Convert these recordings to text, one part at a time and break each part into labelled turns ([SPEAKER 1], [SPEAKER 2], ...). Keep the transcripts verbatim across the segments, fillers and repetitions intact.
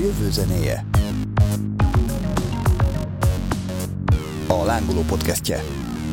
[SPEAKER 1] jövő zenéje. A Lángoló podcastje.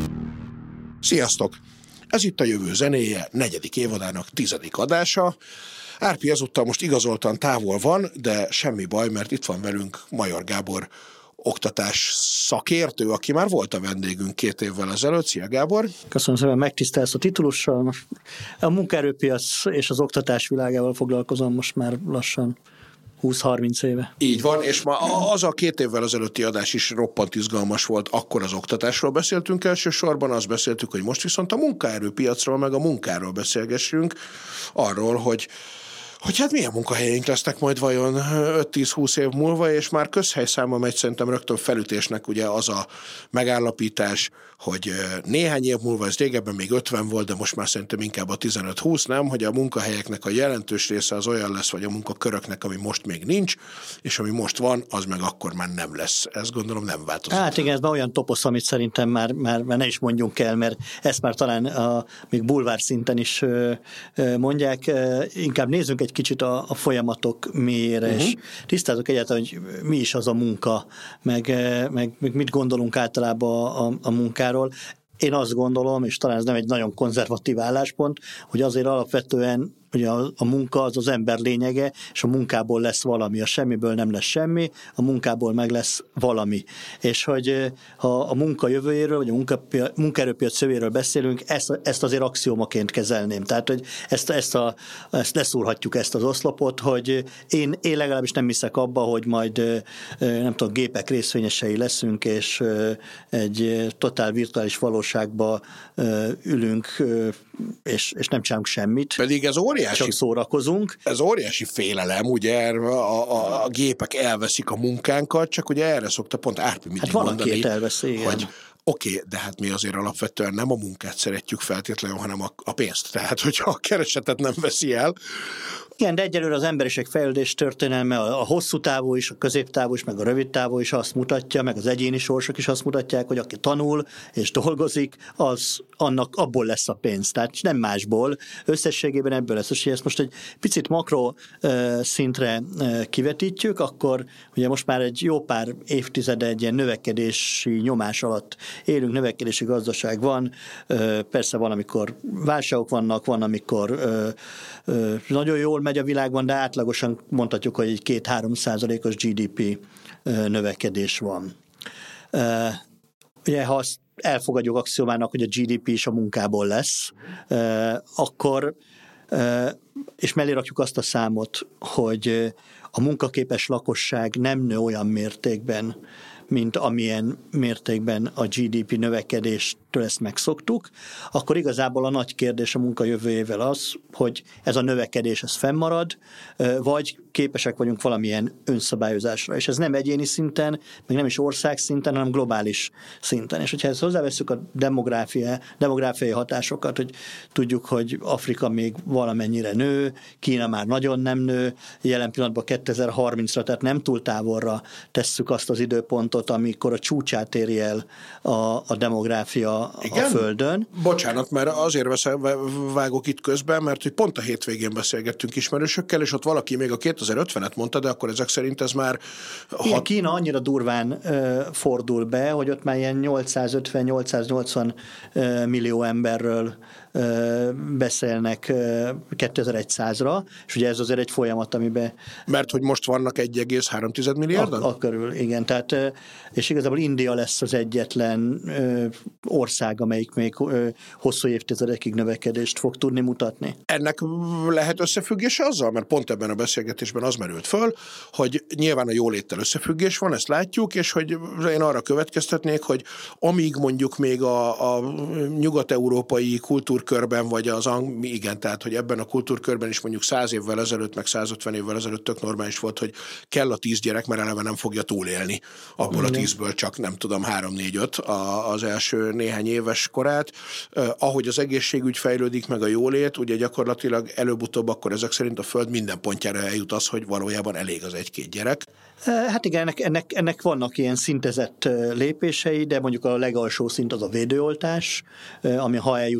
[SPEAKER 2] Sziasztok! Ez itt a Jövő zenéje negyedik évadának tizedik adása. Árpi ezúttal most igazoltan távol van, de semmi baj, mert itt van velünk Major Gábor oktatás szakértő, aki már volt a vendégünk két évvel ezelőtt. Szia, Gábor!
[SPEAKER 3] Köszönöm szépen, megtisztelsz a titulussal. Most a munkaerőpiac és az oktatás világával foglalkozom most már lassan húsz-harminc éve.
[SPEAKER 2] Így van, és ma az a két évvel ezelőtti adás is roppant izgalmas volt, akkor az oktatásról beszéltünk elsősorban, azt beszéltük, hogy most viszont a munkaerőpiacról meg a munkáról beszélgessünk, arról, hogy hogy hát milyen munkahelyeink lesznek majd vajon öt-tíz-húsz év múlva, és már közhelyszámba megy szerintem rögtön felütésnek ugye az a megállapítás, hogy néhány év múlva, ez régebben még ötven volt, de most már szerintem inkább a tizenöt-húsz, nem, hogy a munkahelyeknek a jelentős része az olyan lesz, vagy a munkaköröknek, ami most még nincs, és ami most van, az meg akkor már nem lesz. Ez gondolom nem változik.
[SPEAKER 3] Hát igen, ez már olyan toposz, amit szerintem már, már, már ne is mondjunk el, mert ezt már talán a, még bulvár szinten is ö, ö, mondják. Inkább nézzünk egy kicsit a, a folyamatok mélyére, uh-huh. és tisztázok egyáltalán, hogy mi is az a munka, meg, meg, meg mit gondolunk általában a, a, a munkáról. Én azt gondolom, és talán ez nem egy nagyon konzervatív álláspont, hogy azért alapvetően ugye a, a munka az az ember lényege, és a munkából lesz valami, a semmiből nem lesz semmi, a munkából meg lesz valami. És hogy ha a munka jövőjéről, vagy a munka, munkaerőpiac jövőjéről beszélünk, ezt, ezt azért axiomaként kezelném. Tehát, hogy ezt, ezt, a, ezt leszúrhatjuk ezt az oszlopot, hogy én, én legalábbis nem hiszek abba, hogy majd nem tudom, gépek részvényesei leszünk, és egy totál virtuális valóságba ülünk, és, és nem csinálunk semmit.
[SPEAKER 2] Pedig ez óriási,
[SPEAKER 3] csak szórakozunk.
[SPEAKER 2] Ez óriási félelem, ugye a, a, a gépek elveszik a munkánkat, csak ugye erre szokta pont Árpi mindig
[SPEAKER 3] hát
[SPEAKER 2] mondani,
[SPEAKER 3] két elveszi,
[SPEAKER 2] hogy oké, okay, de hát mi azért alapvetően nem a munkát szeretjük feltétlenül, hanem a, a pénzt. Tehát, hogyha a keresetet nem veszi el.
[SPEAKER 3] Igen, de egyelőre az emberiség fejlődés történelme, a hosszú távú is, a középtávú is, meg a rövid távú is azt mutatja, meg az egyéni sorsok is azt mutatják, hogy aki tanul és dolgozik, az annak abból lesz a pénz. Tehát nem másból. Összességében ebből lesz. És ezt most egy picit makro szintre kivetítjük, akkor ugye most már egy jó pár évtizede egy ilyen növekedési nyomás alatt élünk, növekedési gazdaság van. Persze van, amikor válságok vannak, van, amikor nagyon jól megy a világban, de átlagosan mondhatjuk, hogy egy két-három százalékos gé dé pé növekedés van. Ugye, ha azt elfogadjuk axiomának, hogy a gé dé pé is a munkából lesz, akkor, és mellé rakjuk azt a számot, hogy a munkaképes lakosság nem nő olyan mértékben, mint amilyen mértékben a gé dé pé növekedéstől ezt megszoktuk, akkor igazából a nagy kérdés a munka jövőjével az, hogy ez a növekedés ez fennmarad, vagy képesek vagyunk valamilyen önszabályozásra. És ez nem egyéni szinten, meg nem is ország szinten, hanem globális szinten. És hogyha ezt hozzáveszünk a demográfia, demográfiai hatásokat, hogy tudjuk, hogy Afrika még valamennyire nő, Kína már nagyon nem nő, jelen pillanatban kétezer-harmincra, tehát nem túl távolra tesszük azt az időpontot, amikor a csúcsát éri el a, a demográfia
[SPEAKER 2] igen?
[SPEAKER 3] a Földön.
[SPEAKER 2] Bocsánat, mert azért veszem, vágok itt közben, mert hogy pont a hétvégén beszélgettünk ismerősökkel, és ott valaki még a kétezer-ötvenet mondta, de akkor ezek szerint ez már...
[SPEAKER 3] Hat... Kína annyira durván ö, fordul be, hogy ott már ilyen nyolcszázötven-nyolcszáznyolcvan ö, millió emberről ö, beszélnek ö, kétezer-százra, és ugye ez azért egy folyamat, amiben...
[SPEAKER 2] Mert hogy most vannak egy egész három milliárdan?
[SPEAKER 3] A, a körül, igen. Tehát, ö, és igazából India lesz az egyetlen ö, ország, amelyik még ö, hosszú évtizedekig növekedést fog tudni mutatni.
[SPEAKER 2] Ennek lehet összefüggése azzal? Mert pont ebben a beszélgetésben az merült föl, hogy nyilván a jóléttel összefüggés van, ezt látjuk, és hogy én arra következtetnék, hogy amíg mondjuk még a, a nyugat-európai kultúrkörben, vagy az ang- igen, tehát hogy ebben a kultúrkörben is mondjuk száz évvel ezelőtt, meg százötven évvel ezelőtt tök normális volt, hogy kell a tíz gyerek, mert eleve nem fogja túlélni. Abból a tízből csak nem tudom, három, négy, öt az első néhány éves korát. Eh, ahogy az egészségügy fejlődik, meg a jólét, ugye gyakorlatilag előbb-utóbb akkor ezek szerint a Föld minden pontjára eljut az, hogy valójában elég az egy-két gyerek.
[SPEAKER 3] Hát igen, ennek, ennek, ennek vannak ilyen szintezett lépései, de mondjuk a legalsó szint az a védőoltás, ami ha eljut, akkor ez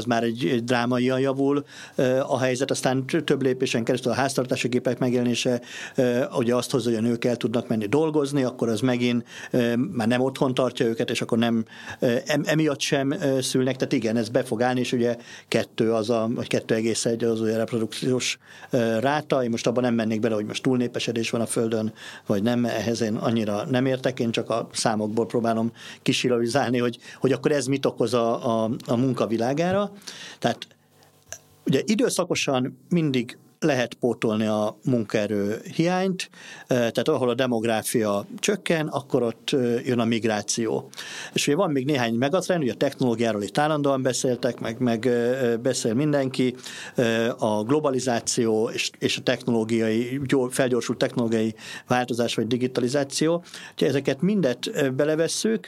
[SPEAKER 3] ez már egy, egy drámaian javul a helyzet, aztán több lépésen keresztül a háztartási gépek megjelenése ugye azt hozza, hogy a nők el tudnak menni dolgozni, akkor az megint már nem otthon tartja őket, és akkor nem emiatt sem szülnek, tehát igen, ez be fog állni, és ugye kettő az a, vagy kettő egész egy az olyan reprodukciós ráta. Én most abban nem mennék bele, hogy most túlnépesedés van a Földön, vagy nem, ehhez én annyira nem értek, én csak a számokból próbálom kisilabizálni, hogy, hogy akkor ez mit okoz a, a, a munkavilágára. Tehát ugye időszakosan mindig lehet pótolni a munkaerő hiányt, tehát ahol a demográfia csökken, akkor ott jön a migráció. És ugye van még néhány megatrend, ugye a technológiáról itt állandóan beszéltek, meg, meg beszél mindenki, a globalizáció és, és a technológiai, felgyorsult technológiai változás vagy digitalizáció. Úgyhogy ezeket mindet belevesszük,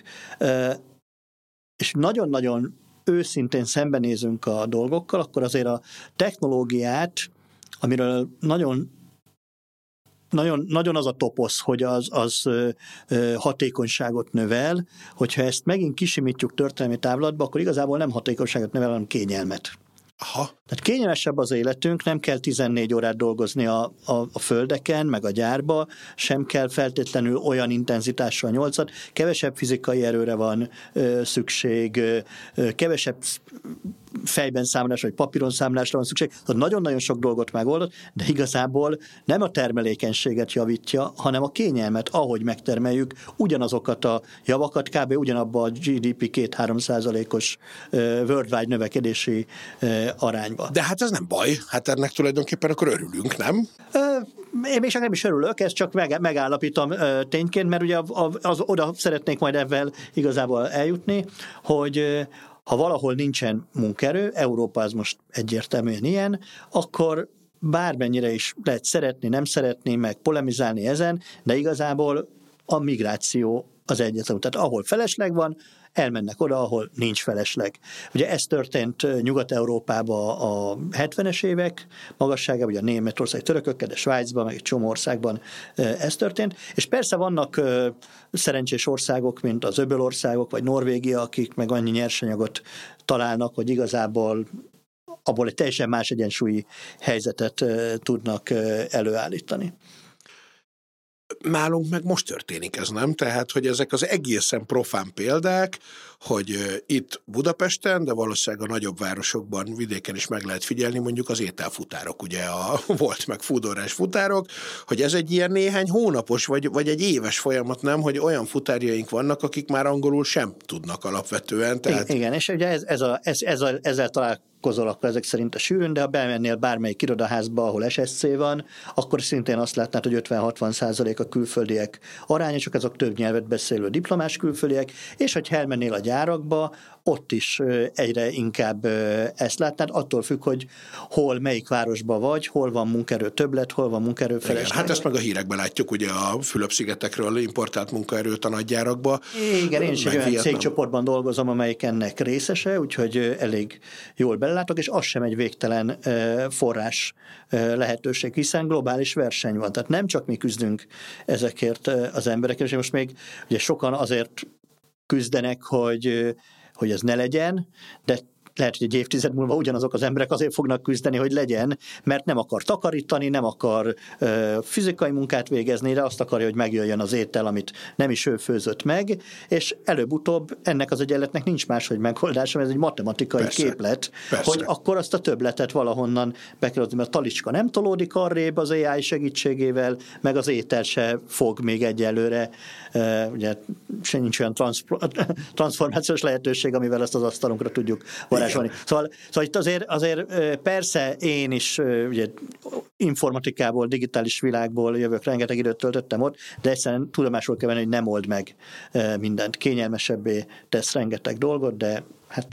[SPEAKER 3] és nagyon-nagyon őszintén szembenézünk a dolgokkal, akkor azért a technológiát, amiről nagyon, nagyon, nagyon az a toposz, hogy az, az hatékonyságot növel, hogyha ezt megint kisimítjuk történelmi távlatba, akkor igazából nem hatékonyságot növel, hanem kényelmet.
[SPEAKER 2] Aha.
[SPEAKER 3] Tehát kényelmesebb az életünk, nem kell tizennégy órát dolgozni a, a, a földeken, meg a gyárba, sem kell feltétlenül olyan intenzitással nyolcat, kevesebb fizikai erőre van ö, szükség, ö, kevesebb fejben számolásra, vagy papíron számolásra van szükség. Tehát nagyon-nagyon sok dolgot megoldott, de igazából nem a termelékenységet javítja, hanem a kényelmet, ahogy megtermeljük ugyanazokat a javakat, kb. Ugyanabba a gé dé pé két-három százalékos worldwide növekedési arányba.
[SPEAKER 2] De hát ez nem baj, hát ennek tulajdonképpen akkor örülünk, nem?
[SPEAKER 3] Én még csak nem is örülök, ezt csak megállapítom tényként, mert ugye az, az, oda szeretnék majd ebben igazából eljutni, hogy ha valahol nincsen munkaerő, Európa az most egyértelműen ilyen, akkor bármennyire is lehet szeretni, nem szeretni, meg polemizálni ezen, de igazából a migráció az egyetlen. Tehát ahol felesleg van, elmennek oda, ahol nincs felesleg. Ugye ez történt Nyugat-Európában a hetvenes évek magasságában, ugye a Németország törökökkel, de Svájcban, meg egy csomó országban ez történt. És persze vannak szerencsés országok, mint az öbölországok, vagy Norvégia, akik meg annyi nyersanyagot találnak, hogy igazából abból egy teljesen más egyensúlyi helyzetet tudnak előállítani.
[SPEAKER 2] Nálunk meg most történik ez, nem? Tehát, hogy ezek az egészen profán példák, hogy itt Budapesten, de valószínűleg a nagyobb városokban, vidéken is meg lehet figyelni, mondjuk az ételfutárok, ugye a volt meg fúdórás futárok, hogy ez egy ilyen néhány hónapos, vagy, vagy egy éves folyamat, nem? Hogy olyan futárjaink vannak, akik már angolul sem tudnak alapvetően. Tehát...
[SPEAKER 3] Igen, és ugye ez, ez a, ez, ez a, ezzel találkozol akkor ezek szerint a sűrűn, de ha bemennél bármelyik irodaházba, ahol es es cé van, akkor szintén azt látnád, hogy ötven-hatvan százalék a külföldiek aránya, csak azok több nyelvet beszélő diplomás külföldiek, és hogy elmennél a gyárakba, ott is egyre inkább ezt látnád, attól függ, hogy hol, melyik városban vagy, hol van munkaerő többlet, hol van munkaerő felesleg.
[SPEAKER 2] Hát ezt meg a hírekben látjuk, ugye a Fülöp-szigetekről importált munkaerőt a nagygyárakba.
[SPEAKER 3] Igen, én is egy olyan cégcsoportban dolgozom, amelyik ennek részese, úgyhogy elég jól belelátok, és az sem egy végtelen forrás lehetőség, hiszen globális verseny van. Tehát nem csak mi küzdünk ezekért az emberekért, és most még ugye sokan azért küzdenek, hogy, hogy ez ne legyen, de lehet, hogy egy évtized múlva ugyanazok az emberek azért fognak küzdeni, hogy legyen, mert nem akar takarítani, nem akar ö, fizikai munkát végezni, de azt akarja, hogy megjöjjön az étel, amit nem is ő főzött meg, és előbb-utóbb ennek az egyenletnek nincs máshogy megoldása, mert ez egy matematikai persze, képlet, persze. Hogy akkor azt a többletet valahonnan be kell adni, mert a talicska nem tolódik arrébb az á i segítségével, meg az étel se fog még egyelőre, ö, ugye se nincs olyan transformációs lehetőség, amivel ezt az asztalunkra tudjuk varázsolni. Szóval, szóval itt azért, azért persze én is ugye, informatikából, digitális világból jövök, rengeteg időt töltöttem ott, de egyszerűen tudomásul kell venni, hogy nem old meg mindent. Kényelmesebbé tesz rengeteg dolgot, de hát...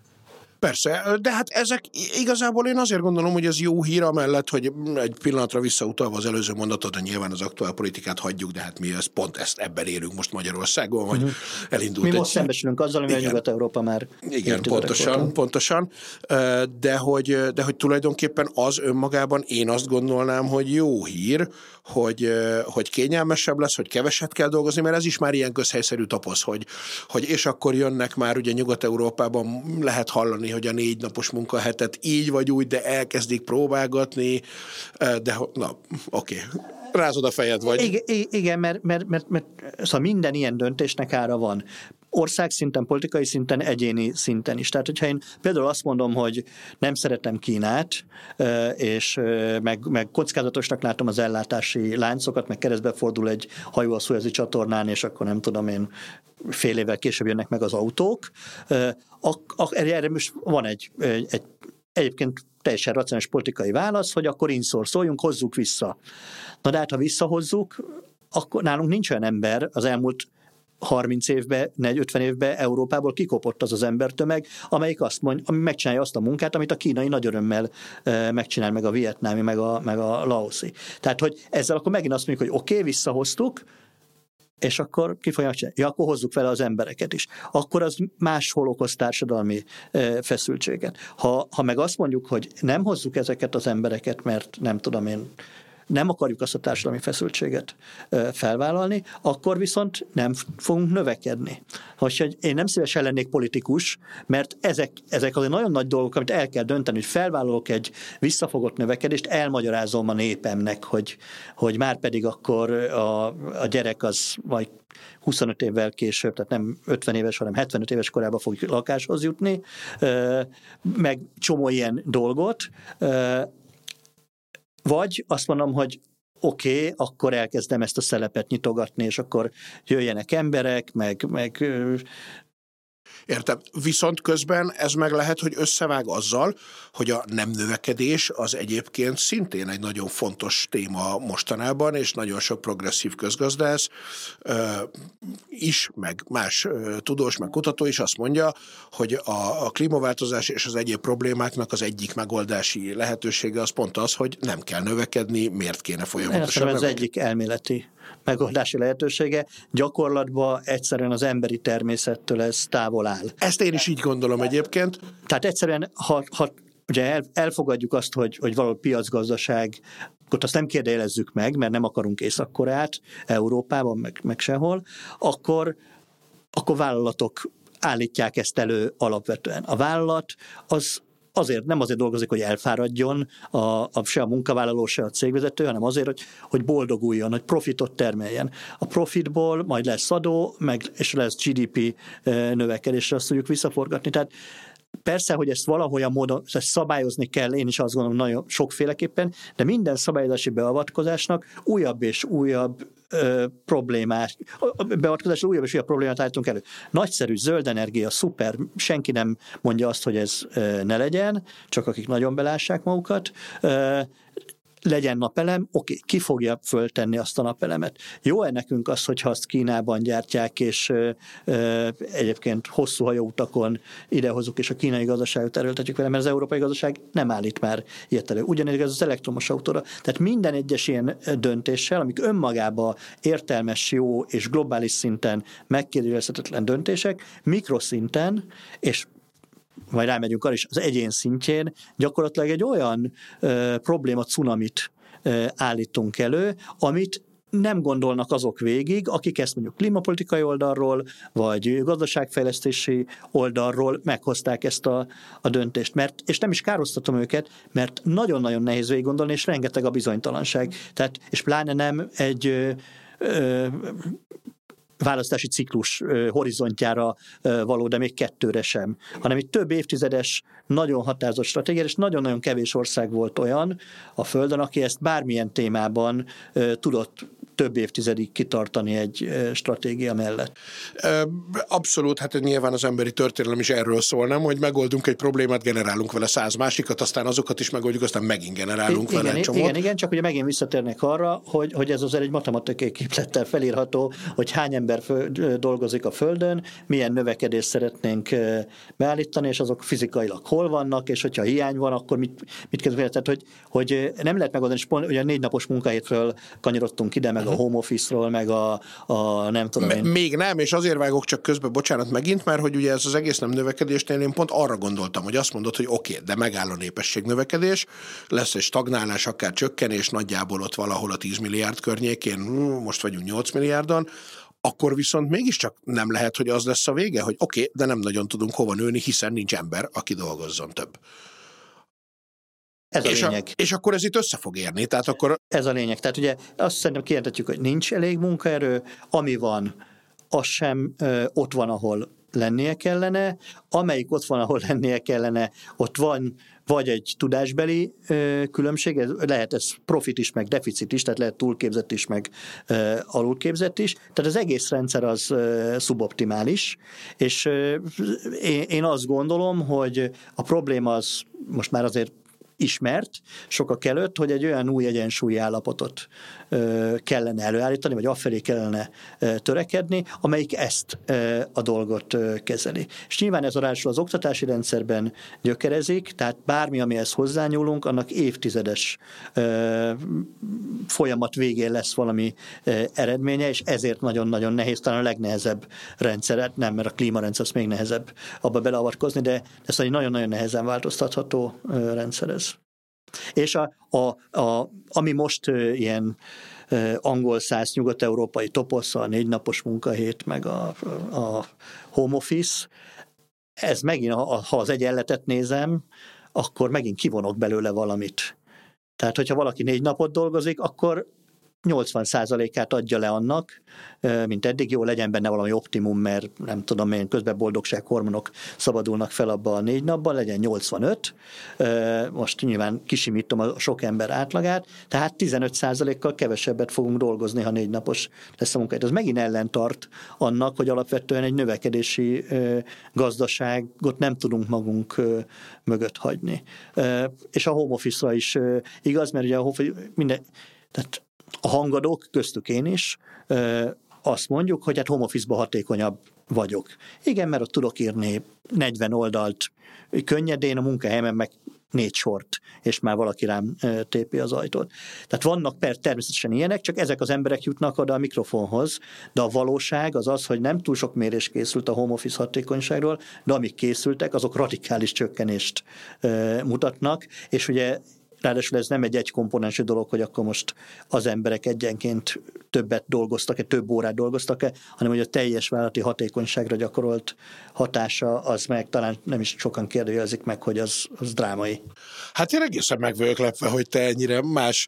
[SPEAKER 2] Persze, de hát ezek igazából én azért gondolom, hogy ez jó hír amellett, hogy egy pillanatra visszautalva az előző mondatot, de nyilván az aktuál politikát hagyjuk, de hát mi ezt, pont ezt ebben élünk most Magyarországon, hogy uh-huh. elindult.
[SPEAKER 3] Mi egy... most szembesülünk azzal, amivel Nyugat-Európa már...
[SPEAKER 2] Igen, pontosan, voltam. pontosan, de hogy, de hogy tulajdonképpen az önmagában én azt gondolnám, hogy jó hír, hogy, hogy kényelmesebb lesz, hogy keveset kell dolgozni, mert ez is már ilyen közhelyszerű toposz, hogy, hogy és akkor jönnek már ugye Nyugat-Európában lehet hallani, hogy a négy napos munkahetet így vagy úgy, de elkezdik próbálgatni, de na, oké. Okay. Rázod a fejed, vagy?
[SPEAKER 3] Igen, igen mert, mert, mert, mert szóval minden ilyen döntésnek ára van. Országszinten, politikai szinten, egyéni szinten is. Tehát, hogyha én például azt mondom, hogy nem szeretem Kínát, és meg, meg kockázatosnak látom az ellátási láncokat, meg keresztbe fordul egy hajó a Szuezi csatornán, és akkor nem tudom én, fél évvel később jönnek meg az autók. Erre most van egy, egy egyébként teljesen racionális politikai válasz, hogy akkor inszorszóljunk, hozzuk vissza. Na de hát, ha visszahozzuk, akkor nálunk nincs olyan ember az elmúlt harminc évben, ötven évben Európából kikopott az az embertömeg, amelyik azt mondja, ami megcsinálja azt a munkát, amit a kínai nagy örömmel e, megcsinál, meg a vietnámi, meg a, meg a laoszi. Tehát, hogy ezzel akkor megint azt mondjuk, hogy oké, okay, visszahoztuk, és akkor ki fogják csinálni? Ja, akkor hozzuk vele az embereket is. Akkor az máshol okoz társadalmi e, feszültséget. Ha, ha meg azt mondjuk, hogy nem hozzuk ezeket az embereket, mert nem tudom én, nem akarjuk azt a társadalmi feszültséget felvállalni, akkor viszont nem fogunk növekedni. Hogy én nem szívesen lennék politikus, mert ezek, ezek azért nagyon nagy dolgok, amit el kell dönteni, hogy felvállalok egy visszafogott növekedést, elmagyarázom a népemnek, hogy, hogy már pedig akkor a, a gyerek az majd huszonöt évvel később, tehát nem ötven éves, hanem hetvenöt éves korában fog lakáshoz jutni, meg csomó ilyen dolgot. Vagy azt mondom, hogy oké, okay, akkor elkezdem ezt a szelepet nyitogatni, és akkor jöjjenek emberek, meg... meg
[SPEAKER 2] Értem. Viszont közben ez meg lehet, hogy összevág azzal, hogy a nem növekedés az egyébként szintén egy nagyon fontos téma mostanában, és nagyon sok progresszív közgazdász ö, is, meg más ö, tudós, meg kutató is azt mondja, hogy a, a klímaváltozás és az egyéb problémáknak az egyik megoldási lehetősége az pont az, hogy nem kell növekedni, miért kéne folyamatosan
[SPEAKER 3] ez egyik elméleti megoldási lehetősége. Gyakorlatban egyszerűen az emberi természettől ez távol áll.
[SPEAKER 2] Ezt én is így gondolom egyébként.
[SPEAKER 3] Tehát egyszerűen, ha, ha ugye el, elfogadjuk azt, hogy, hogy valahol piacgazdaság, akkor azt nem kérdőjelezzük meg, mert nem akarunk Észak-Koreát Európában, meg, meg sehol, akkor, akkor vállalatok állítják ezt elő alapvetően. A vállalat az azért, nem azért dolgozik, hogy elfáradjon a, a, se a munkavállaló, se a cégvezető, hanem azért, hogy, hogy boldoguljon, hogy profitot termeljen. A profitból majd lesz adó, meg, és lesz gé dé pé növekedésre, azt tudjuk visszaforgatni. Tehát persze, hogy ezt valahogyan módon ezt szabályozni kell, én is azt gondolom nagyon sokféleképpen, de minden szabályozási beavatkozásnak újabb és újabb ö, problémás, beavatkozásra újabb és újabb problémát állítunk elő. Nagyszerű, zöld energia, szuper, senki nem mondja azt, hogy ez ö, ne legyen, csak akik nagyon belássák magukat, ö, legyen napelem, oké, ki fogja föltenni azt a napelemet. Jó-e nekünk az, hogyha azt Kínában gyártják, és ö, ö, egyébként hosszú hajóutakon idehozzuk, és a kínai gazdaságot erőltetjük vele, mert az európai gazdaság nem állít már ilyet elő. Ugyanígy az elektromos autóra. Tehát minden egyes ilyen döntéssel, amik önmagában értelmes, jó és globális szinten megkérdőjelezhetetlen döntések, mikroszinten, és majd rámegyünk arra is, az egyén szintjén gyakorlatilag egy olyan ö, probléma cunamit ö, állítunk elő, amit nem gondolnak azok végig, akik ezt mondjuk klímapolitikai oldalról, vagy gazdaságfejlesztési oldalról meghozták ezt a, a döntést. Mert, és nem is károsztatom őket, mert nagyon-nagyon nehéz végig gondolni, és rengeteg a bizonytalanság. Tehát, és pláne nem egy ö, ö, választási ciklus horizontjára való, de még kettőre sem, hanem egy több évtizedes, nagyon határozott stratégia, és nagyon-nagyon kevés ország volt olyan a Földön, aki ezt bármilyen témában tudott több évtizedig kitartani egy stratégia mellett.
[SPEAKER 2] Abszolút, hát nyilván az emberi történelem is erről szól, nem, hogy megoldunk egy problémát, generálunk vele száz másikat, aztán azokat is megoldjuk, aztán megint generálunk
[SPEAKER 3] igen,
[SPEAKER 2] vele egy csomót.
[SPEAKER 3] Igen, igen, csak ugye megint visszatérnek arra, hogy, hogy ez azért egy matematikai képlettel felírható, hogy hány ember föl, dolgozik a Földön, milyen növekedést szeretnénk beállítani, és azok fizikailag hol vannak, és hogyha hiány van, akkor mit, mit kezdünk? Tehát, hogy, hogy nem lehet megoldani, és pont, ugye a négy napos munkahétről kanyarodtunk ide, meg a home office-ról, meg a, a nem tudom én.
[SPEAKER 2] Még nem, és azért vágok csak közbe, bocsánat megint, mert hogy ugye ez az egész nem növekedésnél én pont arra gondoltam, hogy azt mondod, hogy oké, okay, de megáll a népesség növekedés, lesz egy stagnálás, akár csökkenés, nagyjából ott valahol a tíz milliárd környékén, most vagyunk nyolc milliárdon, akkor viszont mégiscsak nem lehet, hogy az lesz a vége, hogy oké, okay, de nem nagyon tudunk hova nőni, hiszen nincs ember, aki dolgozzon több.
[SPEAKER 3] Ez a
[SPEAKER 2] és,
[SPEAKER 3] lényeg.
[SPEAKER 2] A, és akkor ez itt össze fog érni, tehát akkor...
[SPEAKER 3] Ez a lényeg. Tehát ugye azt szerintem kijelentetjük, hogy nincs elég munkaerő, ami van, az sem ö, ott van, ahol lennie kellene, amelyik ott van, ahol lennie kellene, ott van vagy egy tudásbeli ö, különbség, ez, lehet ez profit is, meg deficit is, tehát lehet túlképzett is, meg ö, alulképzett is, tehát az egész rendszer az ö, szuboptimális, és ö, én, én azt gondolom, hogy a probléma az most már azért ismert sokak előtt, hogy egy olyan új egyensúlyi állapotot ö, kellene előállítani, vagy afelé kellene ö, törekedni, amelyik ezt ö, a dolgot ö, kezeli. És nyilván ez arásul az oktatási rendszerben gyökerezik, tehát bármi, amihez hozzányúlunk, annak évtizedes ö, folyamat végén lesz valami ö, eredménye, és ezért nagyon-nagyon nehéz, talán a legnehezebb rendszeret, nem, mert a klímarendszer az még nehezebb abba beleavatkozni, de ez egy nagyon-nagyon nehezen változtatható ö, rendszer ez. És a, a, a, ami most uh, ilyen uh, angol száz nyugat-európai toposz, a négy napos munkahét, meg a, a home office, ez megint, ha, ha az egyenletet nézem, akkor megint kivonok belőle valamit. Tehát, hogyha valaki négy napot dolgozik, akkor nyolcvan százalékát adja le annak, mint eddig, jó, legyen benne valami optimum, mert nem tudom én, közben boldogsághormonok szabadulnak fel abba a négy napban, legyen nyolcvanöt, most nyilván kisimítom a sok ember átlagát, tehát tizenöt százalékkal kevesebbet fogunk dolgozni, ha négy napos lesz a munkahely. Ez megint ellentart annak, hogy alapvetően egy növekedési gazdaságot nem tudunk magunk mögött hagyni. És a home office-ra is igaz, mert ugye a home office minden, tehát a hangadók, köztük én is, azt mondjuk, hogy hát home office-ba hatékonyabb vagyok. Igen, mert ott tudok írni negyven oldalt könnyedén, a munkahelyemen meg négy sort, és már valaki rám tépi az ajtót. Tehát vannak per természetesen ilyenek, csak ezek az emberek jutnak oda a mikrofonhoz, de a valóság az az, hogy nem túl sok mérés készült a home office hatékonyságról, de amik készültek, azok radikális csökkenést mutatnak, és ugye ráadásul ez nem egy egykomponensű dolog, hogy akkor most az emberek egyenként többet dolgoztak-e, több órát dolgoztak-e, hanem hogy a teljes vállalati hatékonyságra gyakorolt hatása az meg talán nem is sokan kérdőjelezik meg, hogy az, az drámai.
[SPEAKER 2] Hát én egészen meg vagyok lepve, hogy te ennyire más,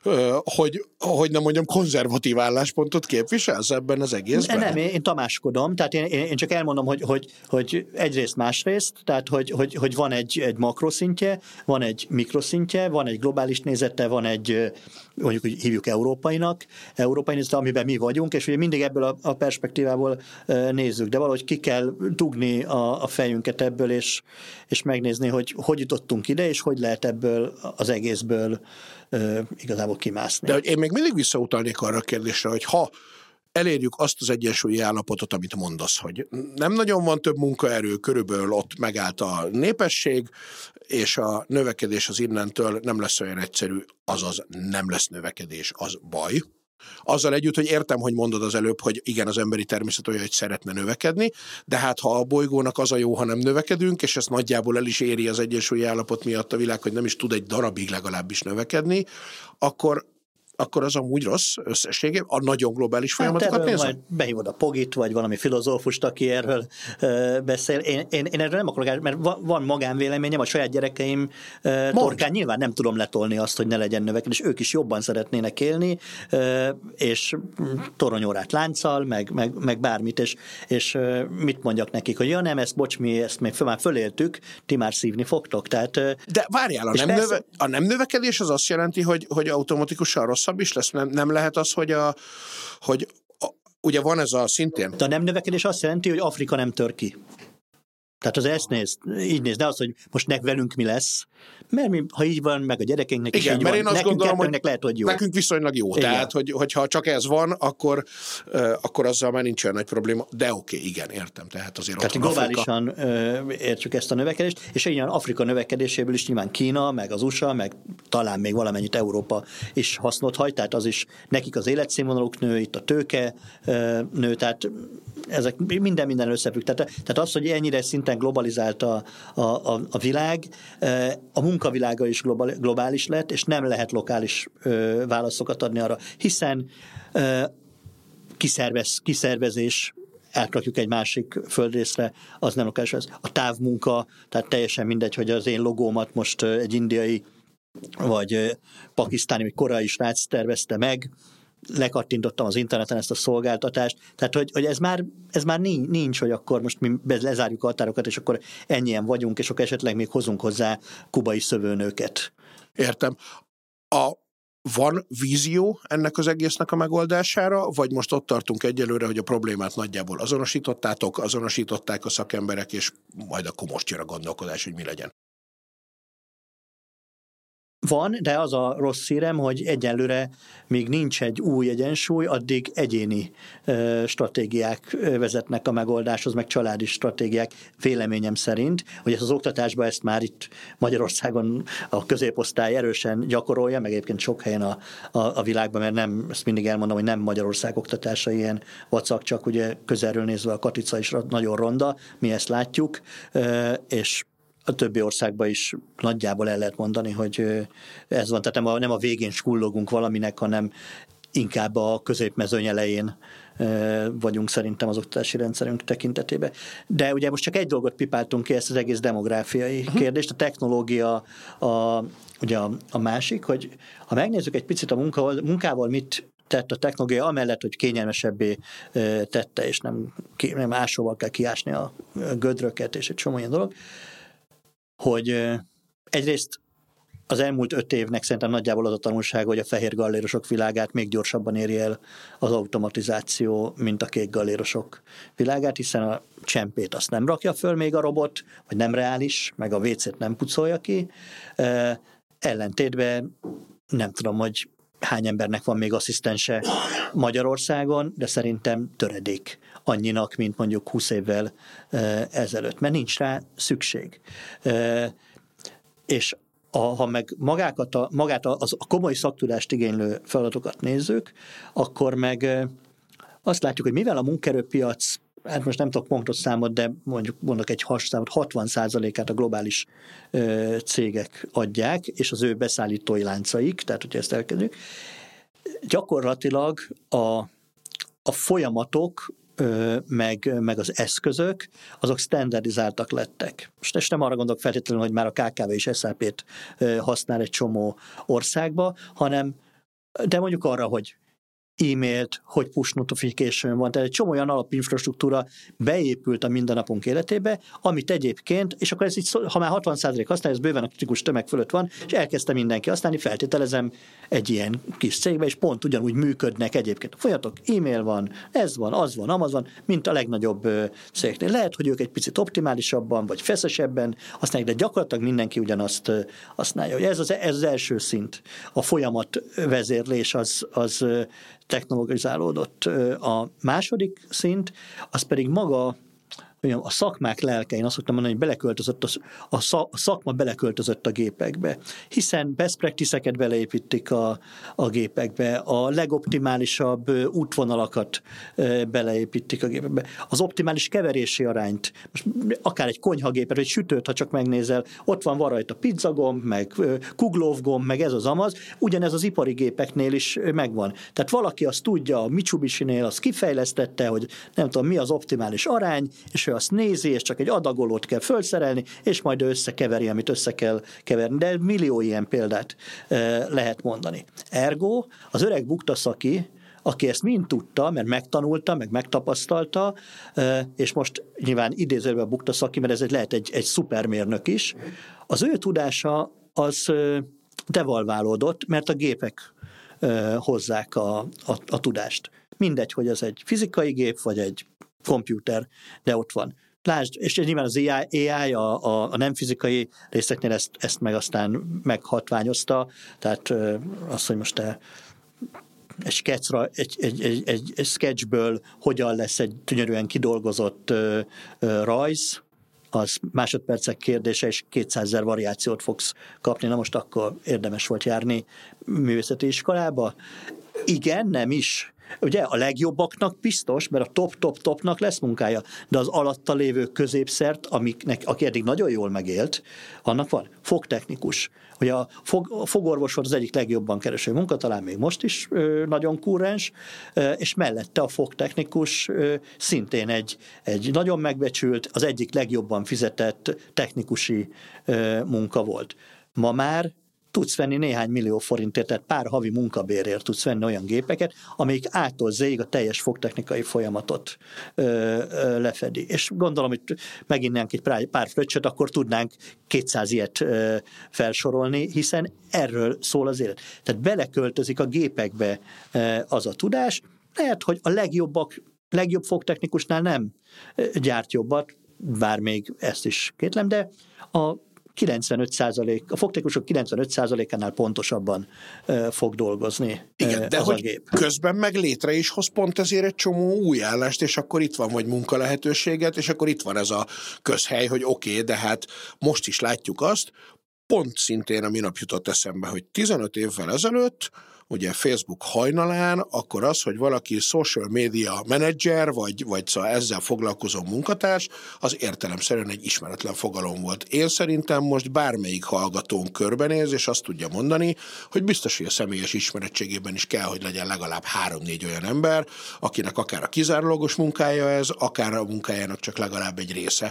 [SPEAKER 2] hogy, hogy nem mondjam, konzervatív álláspontot képviselsz ebben az egészben.
[SPEAKER 3] Nem, én, én tamáskodom, tehát én, én csak elmondom, hogy, hogy, hogy egyrészt másrészt, tehát hogy, hogy, hogy van egy, egy makroszintje, van egy mikroszintje, van egy globális nézete, van egy, mondjuk, hogy hívjuk európainak, európai nézete, amiben mi vagyunk, és ugye mindig ebből a, a perspektívából nézzük, de valahogy ki kell dugni a, a fejünket ebből, és, és megnézni, hogy hogy jutottunk ide, és hogy lehet ebből az egészből uh, igazából kimászni.
[SPEAKER 2] De hogy én még mindig visszautalnék arra a kérdésre, hogy ha elérjük azt az egyensúlyi állapotot, amit mondasz, hogy nem nagyon van több munkaerő, körülbelül ott megállt a népesség, és a növekedés az innentől nem lesz olyan egyszerű, azaz nem lesz növekedés, az baj. Azzal együtt, hogy értem, hogy mondod az előbb, hogy igen, az emberi természet olyan, hogy szeretne növekedni, de hát ha a bolygónak az a jó, ha nem növekedünk, és ezt nagyjából el is éri az egyensúlyi állapot miatt a világ, hogy nem is tud egy darabig legalábbis növekedni, akkor akkor az amúgy rossz összességében, a nagyon globális folyamatokat
[SPEAKER 3] hát
[SPEAKER 2] nézve?
[SPEAKER 3] Majd behívod a Pogit, vagy valami filozófust, aki erről ö, beszél. Én, én, én erről nem akarok, mert van magánvéleményem, a saját gyerekeim ö, torkán nyilván nem tudom letolni azt, hogy ne legyen növekedés. Ők is jobban szeretnének élni, ö, és toronyórát lánccal, meg, meg, meg bármit, és, és ö, mit mondjak nekik, hogy ja nem, ezt bocs, mi ezt még föl, már föléltük, ti már szívni fogtok. Tehát, ö,
[SPEAKER 2] de várjál, a nem, persze, növe, a nem növekedés az azt jelenti, hogy, hogy automatikusan rossz is lesz. Nem, nem lehet az, hogy, a, hogy a, ugye van ez a szintén.
[SPEAKER 3] De a nem növekedés azt jelenti, hogy Afrika nem tör ki. Tehát az ezt néz, így néz, de az, hogy most nek velünk mi lesz, mert mi, ha így van, meg a gyerekeinknek
[SPEAKER 2] igen,
[SPEAKER 3] is így
[SPEAKER 2] mert
[SPEAKER 3] van,
[SPEAKER 2] én azt
[SPEAKER 3] nekünk
[SPEAKER 2] gondolom, hogy
[SPEAKER 3] lehet, hogy jó.
[SPEAKER 2] Nekünk viszonylag jó. Igen. Tehát, hogy, hogyha csak ez van, akkor, uh, akkor azzal már nincs olyan nagy probléma. De oké, okay, igen, értem. Tehát azért
[SPEAKER 3] Tehát globálisan uh, értsük ezt a növekedést, és ilyen Afrika növekedéséből is nyilván Kína, meg az u es á, meg talán még valamennyit Európa is hasznot hagy, tehát az is nekik az életszínvonaluk nő, itt a tőke uh, nő, tehát ezek minden minden összefügg. Tehát, tehát az, hogy ennyire szinten globalizált a, a, a, a világ, a munkavilága is globális lett, és nem lehet lokális válaszokat adni arra, hiszen kiszervez, kiszervezés, átrakjuk egy másik földrészre, az nem lokális. A távmunka, tehát teljesen mindegy, hogy az én logómat most egy indiai, vagy pakisztáni, vagy koreai srác tervezte meg, lekattintottam az interneten ezt a szolgáltatást, tehát hogy, hogy ez, már, ez már nincs, nincs, hogy akkor most mi lezárjuk a határokat, és akkor ennyien vagyunk, és akkor esetleg még hozunk hozzá kubai szövőnőket.
[SPEAKER 2] Értem. A, van vízió ennek az egésznek a megoldására, vagy most ott tartunk egyelőre, hogy a problémát nagyjából azonosítottátok, azonosították a szakemberek, és majd akkor most jön a gondolkodás, hogy mi legyen?
[SPEAKER 3] Van, de az a rossz hírem, hogy egyelőre még nincs egy új egyensúly, addig egyéni ö, stratégiák vezetnek a megoldáshoz, meg családi stratégiák véleményem szerint, hogy ezt az oktatásban ezt már itt Magyarországon a középosztály erősen gyakorolja, meg egyébként sok helyen a, a, a világban, mert nem, ezt mindig elmondom, hogy nem Magyarország oktatása ilyen vacak, csak ugye közelről nézve a Katica is nagyon ronda, mi ezt látjuk, ö, és a többi országban is nagyjából el lehet mondani, hogy ez van. Tehát nem a, nem a végén skullogunk valaminek, hanem inkább a középmezőny elején vagyunk szerintem az oktatási rendszerünk tekintetében. De ugye most csak egy dolgot pipáltunk ki, ezt az egész demográfiai uh-huh. kérdést. A technológia a, ugye a, a másik, hogy ha megnézzük egy picit a munkával, munkával mit tett a technológia, amellett, hogy kényelmesebbé tette, és nem, nem ásóval kell kiásni a gödröket, és egy csomó ilyen dolog, hogy egyrészt az elmúlt öt évnek szerintem nagyjából az a tanulság, hogy a fehér gallérosok világát még gyorsabban éri el az automatizáció, mint a kék gallérosok világát, hiszen a csempét azt nem rakja föl még a robot, vagy nem reális, meg a vécét nem pucolja ki. Ellentétben nem tudom, hogy hány embernek van még asszisztense Magyarországon, de szerintem töredék annyinak, mint mondjuk húsz évvel ezelőtt, mert nincs rá szükség. És a, ha meg magákat a, magát a, az, a komoly szaktudást igénylő feladatokat nézzük, akkor meg azt látjuk, hogy mivel a munkaerőpiac, hát most nem tudok pontos számot, de mondjuk mondok egy hasszámot, hatvan százalékát a globális ö, cégek adják, és az ő beszállítói láncaik, tehát hogyha ezt elkezdjük, gyakorlatilag a, a folyamatok ö, meg, meg az eszközök, azok standardizáltak lettek. Most ezt nem arra gondolok feltétlenül, hogy már a ká ká vé is es á pét ö, használ egy csomó országba, hanem de mondjuk arra, hogy e-mailt, hogy push notification van, tehát egy csomó olyan alapinfrastruktúra beépült a mindennapunk életébe, amit egyébként, és akkor ez így, ha már hatvan százalék használja, ez bőven a kritikus tömeg fölött van, és elkezdte mindenki használni, feltételezem egy ilyen kis cégbe, és pont ugyanúgy működnek egyébként a folyamatok, e-mail van, ez van, az van, amaz van, mint a legnagyobb cégnél. Lehet, hogy ők egy picit optimálisabban, vagy feszesebben használják, de gyakorlatilag mindenki ugyanazt használja. Hogy ez, az, ez az első szint. A folyamat vezérlés az, az technologizálódott. A második szint, az pedig maga a szakmák lelke, én azt szoktam mondani, hogy beleköltözött a, a szakma beleköltözött a gépekbe, hiszen best practice-eket beleépítik a, a gépekbe, a legoptimálisabb útvonalakat beleépítik a gépekbe, az optimális keverési arányt, most akár egy konyhagépet, vagy sütőt, ha csak megnézel, ott van, van rajta pizzagomb, meg kuglóvgomb, meg ez az amaz, ugyanez az ipari gépeknél is megvan. Tehát valaki azt tudja, a Mitsubishi-nél azt kifejlesztette, hogy nem tudom, mi az optimális arány, és ő azt nézi, és csak egy adagolót kell felszerelni, és majd összekeveri, amit össze kell keverni. De millió ilyen példát e, lehet mondani. Ergo, az öreg Bukta-Szaki, aki ezt mind tudta, mert megtanulta, meg megtapasztalta, e, és most nyilván idézőben Bukta-Szaki, mert ez egy, lehet egy, egy szupermérnök is, az ő tudása az e, devalválódott, mert a gépek e, hozzák a, a, a tudást. Mindegy, hogy ez egy fizikai gép, vagy egy komputer, de ott van. Lásd, és nyilván az á i, a, a, a nem fizikai részeknél ezt, ezt meg aztán meghatványozta, tehát az, hogy most te egy, sketchra, egy, egy, egy, egy, egy sketchből hogyan lesz egy gyönyörűen kidolgozott ö, ö, rajz, az másodpercek kérdése, és kétszázezer variációt fogsz kapni. Na most akkor érdemes volt járni művészeti iskolába? Igen, nem is. ugye a legjobbaknak biztos, mert a top-top-topnak lesz munkája, de az alatta lévő középszert, amiknek, aki eddig nagyon jól megélt, annak van fogtechnikus. Ugye a, fog, a fogorvos volt az egyik legjobban kereső munka, talán még most is ö, nagyon kurrens, ö, és mellette a fogtechnikus ö, szintén egy, egy nagyon megbecsült, az egyik legjobban fizetett technikusi ö, munka volt. Ma már tudsz venni néhány millió forintért, tehát pár havi munkabérért tudsz venni olyan gépeket, amelyik ától zéig a teljes fogtechnikai folyamatot ö, ö, lefedi. És gondolom, hogy meginnánk egy pár, pár fröccsöt, akkor tudnánk kétszáz ilyet ö, felsorolni, hiszen erről szól az élet. Tehát beleköltözik a gépekbe ö, az a tudás, lehet, hogy a legjobbak, legjobb fogtechnikusnál nem gyárt jobbat, bár még ezt is kétlem, de a kilencvenöt százalék, a fogtechnikusok kilencvenöt százalékánál pontosabban uh, fog dolgozni.
[SPEAKER 2] Igen,
[SPEAKER 3] uh,
[SPEAKER 2] de
[SPEAKER 3] az
[SPEAKER 2] hogy
[SPEAKER 3] a gép.
[SPEAKER 2] Közben meg létre is hoz pont ezért egy csomó új állást, és akkor itt van vagy munkalehetőséget, és akkor itt van ez a közhely, hogy oké, okay, de hát most is látjuk azt, pont szintén a minap jutott eszembe, hogy tizenöt évvel ezelőtt, ugye Facebook hajnalán, akkor az, hogy valaki social media menedzser, vagy, vagy szóval ezzel foglalkozó munkatárs, az értelemszerűen egy ismeretlen fogalom volt. Én szerintem most bármelyik hallgatón körbenéz, és azt tudja mondani, hogy biztos, hogy a személyes ismerettségében is kell, hogy legyen legalább három-négy olyan ember, akinek akár a kizárólagos munkája ez, akár a munkájának csak legalább egy része.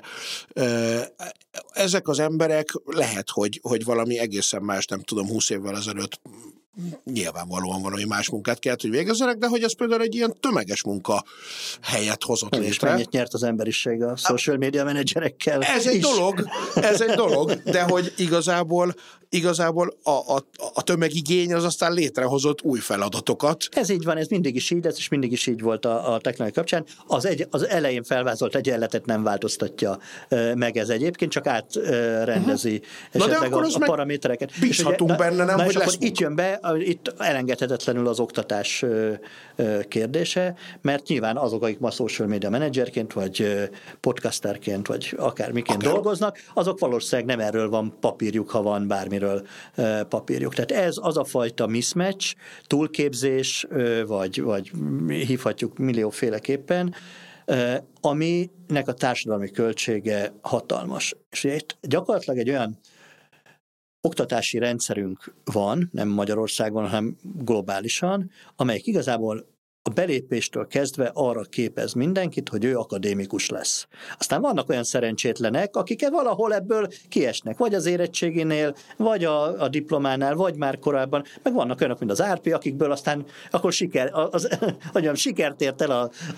[SPEAKER 2] Ezek az emberek lehet, hogy, hogy valami egészen más, nem tudom, húsz évvel ezelőtt nyilvánvalóan van, hogy más munkát kellett, hogy végezzenek, de hogy ez például egy ilyen tömeges munka helyet hozott
[SPEAKER 3] És
[SPEAKER 2] létre.
[SPEAKER 3] mennyit nyert az emberiség a social media menedzserekkel?
[SPEAKER 2] Ez egy
[SPEAKER 3] is.
[SPEAKER 2] dolog, ez egy dolog, de hogy igazából, igazából a, a, a tömegigény az aztán létrehozott új feladatokat.
[SPEAKER 3] Ez így van, ez mindig is így lesz, és mindig is így volt a, a technológia kapcsán. Az, egy, az elején felvázolt egyenletet nem változtatja meg ez egyébként, csak átrendezi uh-huh. esetleg a, a paramétereket.
[SPEAKER 2] Bízhatunk
[SPEAKER 3] ugye,
[SPEAKER 2] benne, nem,
[SPEAKER 3] na,
[SPEAKER 2] hogy
[SPEAKER 3] és
[SPEAKER 2] lesz
[SPEAKER 3] akkor itt jön be, itt elengedhetetlenül az oktatás kérdése, mert nyilván azok, akik ma social media menedzserként, vagy podcasterként, vagy akármiként akár dolgoznak, azok valószínűleg nem erről van papírjuk, ha van bármiről papírjuk. Tehát ez az a fajta mismatch, túlképzés, vagy, vagy hívhatjuk millióféleképpen, aminek a társadalmi költsége hatalmas. És itt gyakorlatilag egy olyan oktatási rendszerünk van, nem Magyarországon, hanem globálisan, amelyik igazából a belépéstől kezdve arra képez mindenkit, hogy ő akadémikus lesz. Aztán vannak olyan szerencsétlenek, akik valahol ebből kiesnek, vagy az érettségénél, vagy a, a diplománál, vagy már korábban, meg vannak olyanok, mint az Árpi, akikből aztán akkor siker, az, mondjam, sikert ért el a, a,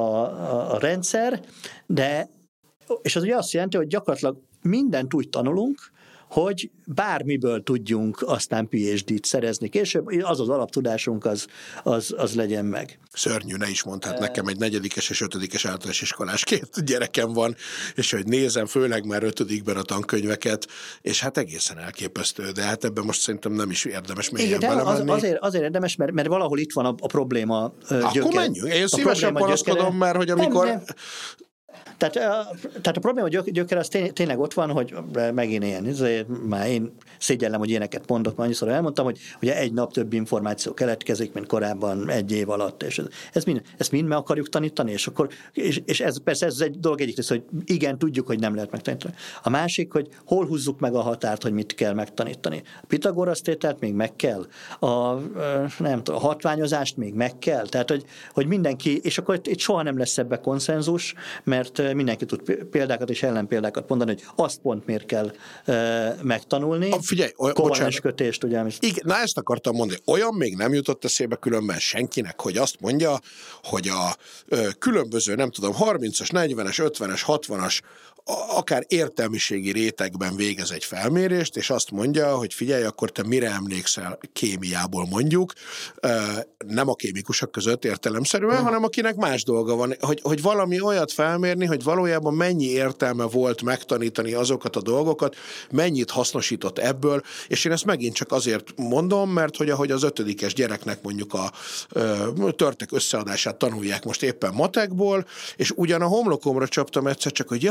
[SPEAKER 3] a, a rendszer, de, és az ugye azt jelenti, hogy gyakorlatilag mindent úgy tanulunk, hogy bármiből tudjunk aztán pé há dét szerezni később, az az alaptudásunk az, az, az legyen meg.
[SPEAKER 2] Szörnyű, ne is mondd, hát nekem egy negyedikes és ötödikes általános iskolás két gyerekem van, és hogy nézem, főleg már ötödikben a tankönyveket, és hát egészen elképesztő, de hát ebben most szerintem nem is érdemes mélyen belemenni.
[SPEAKER 3] Az, azért, azért érdemes, mert, mert valahol itt van a, a probléma gyökere.
[SPEAKER 2] Akkor menjünk, én szívesen panaszkodom, mert hogy amikor... Nem, nem.
[SPEAKER 3] Tehát, tehát a probléma gyökere az tény, tényleg ott van, hogy megint ilyen, ezért már én szégyellem, hogy ilyeneket mondok, már annyiszor elmondtam, hogy ugye egy nap több információ keletkezik, mint korábban egy év alatt, és ez, ez mind, ezt mind meg akarjuk tanítani, és akkor, és, és ez persze ez egy dolog egyik rész, hogy igen, tudjuk, hogy nem lehet megtanítani. A másik, hogy hol húzzuk meg a határt, hogy mit kell megtanítani. A Pitagorasz tételt még meg kell, a, nem tudom, a hatványozást még meg kell, tehát, hogy, hogy mindenki, és akkor itt, itt soha nem lesz ebbe konszenzus, mert mindenki tud példákat és ellenpéldákat mondani, hogy azt pont miért kell e, megtanulni.
[SPEAKER 2] A, figyelj, olyan,
[SPEAKER 3] kovalens kötést, ugye?
[SPEAKER 2] Igen, na ezt akartam mondani. Olyan még nem jutott eszébe különben senkinek, hogy azt mondja, hogy a ö, különböző, nem tudom, harmincas, negyvenes, ötvenes, hatvanas, akár értelmiségi rétegben végez egy felmérést, és azt mondja, hogy figyelj, akkor te mire emlékszel kémiából mondjuk, nem a kémikusok között értelemszerűen, hanem akinek más dolga van, hogy, hogy valami olyat felmérni, hogy valójában mennyi értelme volt megtanítani azokat a dolgokat, mennyit hasznosított ebből, és én ezt megint csak azért mondom, mert hogy ahogy az ötödikes gyereknek mondjuk a törtek összeadását tanulják most éppen matekból, és ugyan a homlokomra csaptam egyszer csak, hogy ja, hogy ez a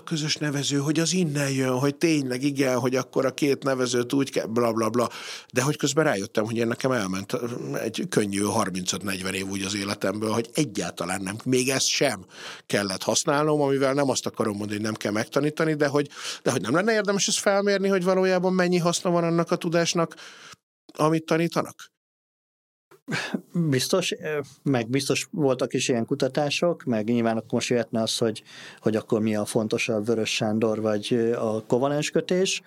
[SPEAKER 2] közös nevező, hogy az innen jön, hogy tényleg igen, hogy akkor a két nevezőt úgy kell, bla bla bla, de hogy közben rájöttem, hogy én nekem elment egy könnyű harmincöt-negyven év úgy az életemből, hogy egyáltalán nem, még ezt sem kellett használnom, amivel nem azt akarom mondani, hogy nem kell megtanítani, de hogy, de hogy nem lenne érdemes ezt felmérni, hogy valójában mennyi haszna van annak a tudásnak, amit tanítanak?
[SPEAKER 3] Biztos, meg biztos voltak is ilyen kutatások, meg nyilván akkor most jöhetne az, hogy, hogy akkor mi a fontosabb, Vörös Sándor vagy a kovalens kötés.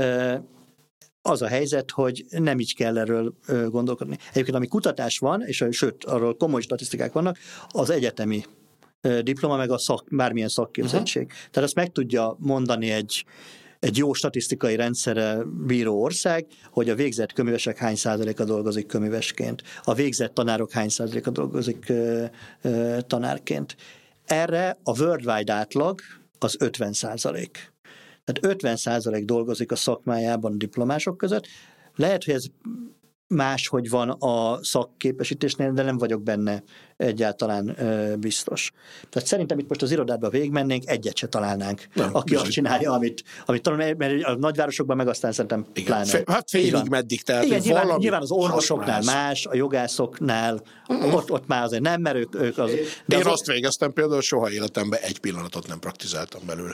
[SPEAKER 3] Az a helyzet, hogy nem így kell erről gondolkodni. Egyébként ami kutatás van, és sőt, arról komoly statisztikák vannak, az egyetemi diploma, meg a szak, bármilyen szakképzettség. Uh-huh. Tehát azt meg tudja mondani egy egy jó statisztikai rendszerre bíró ország, hogy a végzett köművesek hány százaléka dolgozik köművesként, a végzett tanárok hány százaléka dolgozik ö, ö, tanárként. Erre a worldwide átlag az ötven százalék. Tehát ötven százalék dolgozik a szakmájában a diplomások között. Lehet, hogy ez máshogy van a szakképesítésnél, de nem vagyok benne egyáltalán ö, biztos. Tehát szerintem itt most az irodádba végigmennénk, egyet se találnánk, nem, aki bizony. Azt csinálja, amit, amit tanul, mert a nagyvárosokban meg aztán szerintem
[SPEAKER 2] igen,
[SPEAKER 3] pláne.
[SPEAKER 2] Fe, hát félig meddig, tehát
[SPEAKER 3] igen, nyilván, nyilván az orvosoknál használsz. Más, a jogászoknál, uh-huh. ott, ott már azért nem, mert ők, ők az...
[SPEAKER 2] De Én az azt végeztem például, soha életemben egy pillanatot nem praktizáltam belőle.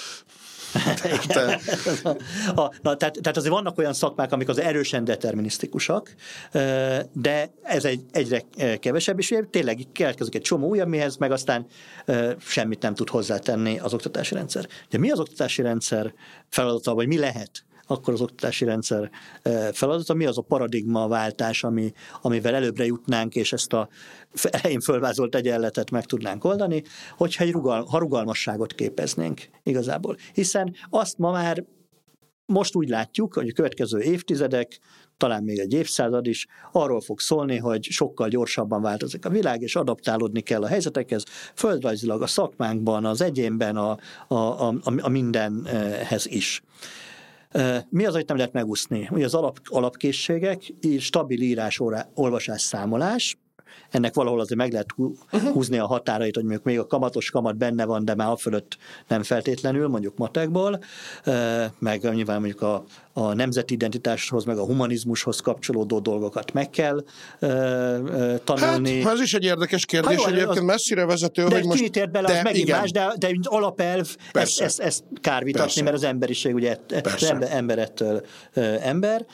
[SPEAKER 3] Tehát, a, na, tehát, tehát azért vannak olyan szakmák, amik az erősen determinisztikusak, de ez egy, egyre kevesebb, és tényleg keletkezik egy csomó új, amihez meg aztán semmit nem tud hozzátenni az oktatási rendszer. De mi az oktatási rendszer feladata, vagy mi lehet akkor az oktatási rendszer feladata, mi az a paradigmaváltás, ami, amivel előbbre jutnánk, és ezt a elején fölvázolt egyenletet meg tudnánk oldani, hogyha egy rugal, ha rugalmasságot képeznénk igazából. Hiszen azt ma már most úgy látjuk, hogy a következő évtizedek, talán még egy évszázad is arról fog szólni, hogy sokkal gyorsabban változik a világ, és adaptálódni kell a helyzetekhez, földrajzilag, a szakmánkban, az egyénben, a, a, a, a mindenhez is. Mi az, amit nem lehet megúszni? Ugye az alap, alapkészségek, stabil írás, olvasás, számolás, ennek valahol azért meg lehet húzni a határait, hogy még a kamatos kamat benne van, de már a fölött nem feltétlenül, mondjuk matekból, meg nyilván mondjuk a, a nemzeti identitáshoz, meg a humanizmushoz kapcsolódó dolgokat meg kell tanulni.
[SPEAKER 2] Hát, ez is egy érdekes kérdés, hogy egyébként messzire vezető,
[SPEAKER 3] de
[SPEAKER 2] hogy most...
[SPEAKER 3] De bele, de az megint igen. más, de, de alapelv, ezt, ezt, ezt kár vitatni, persze. Mert az emberiség ugye az ember, ember ettől ember,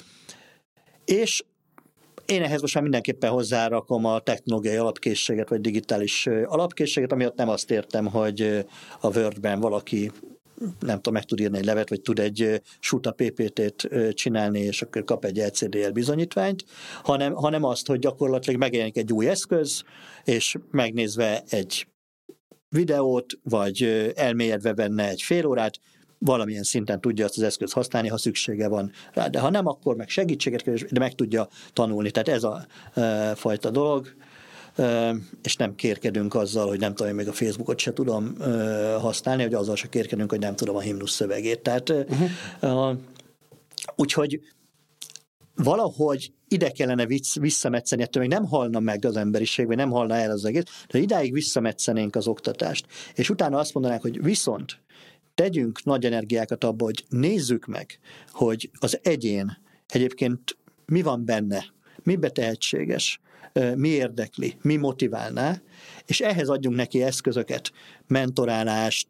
[SPEAKER 3] és én ehhez most már mindenképpen hozzárakom a technológiai alapkészséget, vagy digitális alapkészséget, amiatt nem azt értem, hogy a Wordben valaki nem tudom, meg tud írni egy levet, vagy tud egy suta pé pé té-t csinálni, és akkor kap egy el cé dé el bizonyítványt, hanem, hanem azt, hogy gyakorlatilag megjelenik egy új eszköz, és megnézve egy videót, vagy elmélyedve benne egy fél órát, valamilyen szinten tudja azt az eszközt használni, ha szüksége van rá. De ha nem, akkor meg segítséget kell, de meg tudja tanulni. Tehát ez a e, fajta dolog, e, és nem kérkedünk azzal, hogy nem tudom, még a Facebookot se tudom e, használni, hogy azzal se kérkedünk, hogy nem tudom a himnusz szövegét. Tehát uh-huh. e, úgyhogy valahogy ide kellene visszametszeni, ettől még nem halna meg az emberiség, vagy nem halna el az egész, de idáig visszametszenénk az oktatást. És utána azt mondanánk, hogy viszont tegyünk nagy energiákat abba, hogy nézzük meg, hogy az egyén egyébként mi van benne, mi tehetséges, mi érdekli, mi motiválná, és ehhez adjunk neki eszközöket, mentorálást,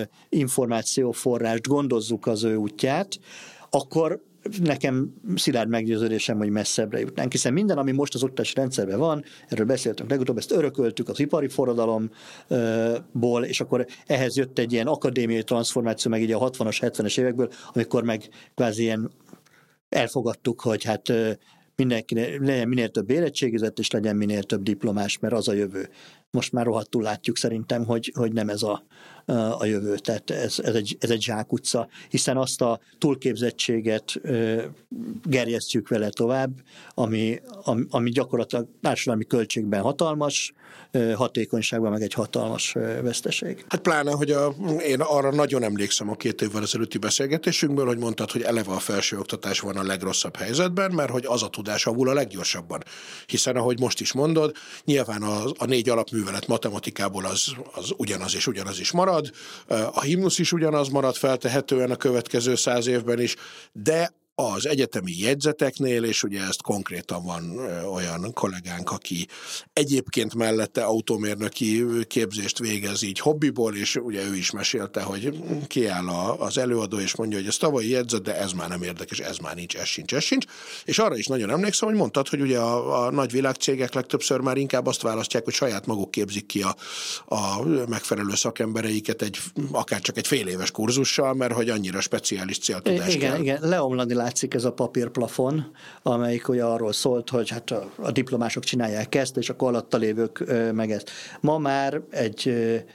[SPEAKER 3] információforrást, gondozzuk az ő útját, akkor nekem szilárd meggyőződésem, hogy messzebbre jutnánk, hiszen minden, ami most az oktatási rendszerben van, erről beszéltünk legutóbb, ezt örököltük az ipari forradalomból, és akkor ehhez jött egy ilyen akadémiai transformáció, meg így a hatvanas, hetvenes évekből, amikor meg kvázi ilyen elfogadtuk, hogy hát mindenki legyen minél több érettségizett, és legyen minél több diplomás, mert az a jövő. Most már rohadtul látjuk szerintem, hogy, hogy nem ez a, a jövő, tehát ez, ez, egy, ez egy zsákutca, hiszen azt a túlképzettséget ö, gerjesztjük vele tovább, ami, ami, ami gyakorlatilag társadalmi költségben hatalmas, ö, hatékonyságban meg egy hatalmas ö, veszteség.
[SPEAKER 2] Hát pláne, hogy a, én arra nagyon emlékszem a két évvel ezelőtti beszélgetésünkből, hogy mondtad, hogy eleve a felsőoktatás van a legrosszabb helyzetben, mert hogy az a tudás avul a leggyorsabban. Hiszen, ahogy most is mondod, nyilván a, a négy alapművel művelet matematikából az, az ugyanaz és ugyanaz is marad, a himnusz is ugyanaz marad feltehetően a következő száz évben is, de az egyetemi jegyzeteknél, és ugye ezt konkrétan van olyan kollégánk, aki egyébként mellette autómérnöki képzést végez így hobbiból, és ugye ő is mesélte, hogy kiáll az előadó, és mondja, hogy ez tavalyi jegyzet, de ez már nem érdekes, ez már nincs, ez sincs, ez sincs. És arra is nagyon emlékszem, hogy mondtad, hogy ugye a, a nagy világcégek legtöbbször már inkább azt választják, hogy saját maguk képzik ki a, a megfelelő szakembereiket egy, akár csak egy fél éves kurzussal, mert hogy annyira speciális céltudás
[SPEAKER 3] igen,
[SPEAKER 2] kell.
[SPEAKER 3] Igen, leomlani látszik ez a papírplafon, amelyik ugye arról szólt, hogy hát a, a diplomások csinálják ezt, és akkor alatta lévők meg ezt. Ma már egy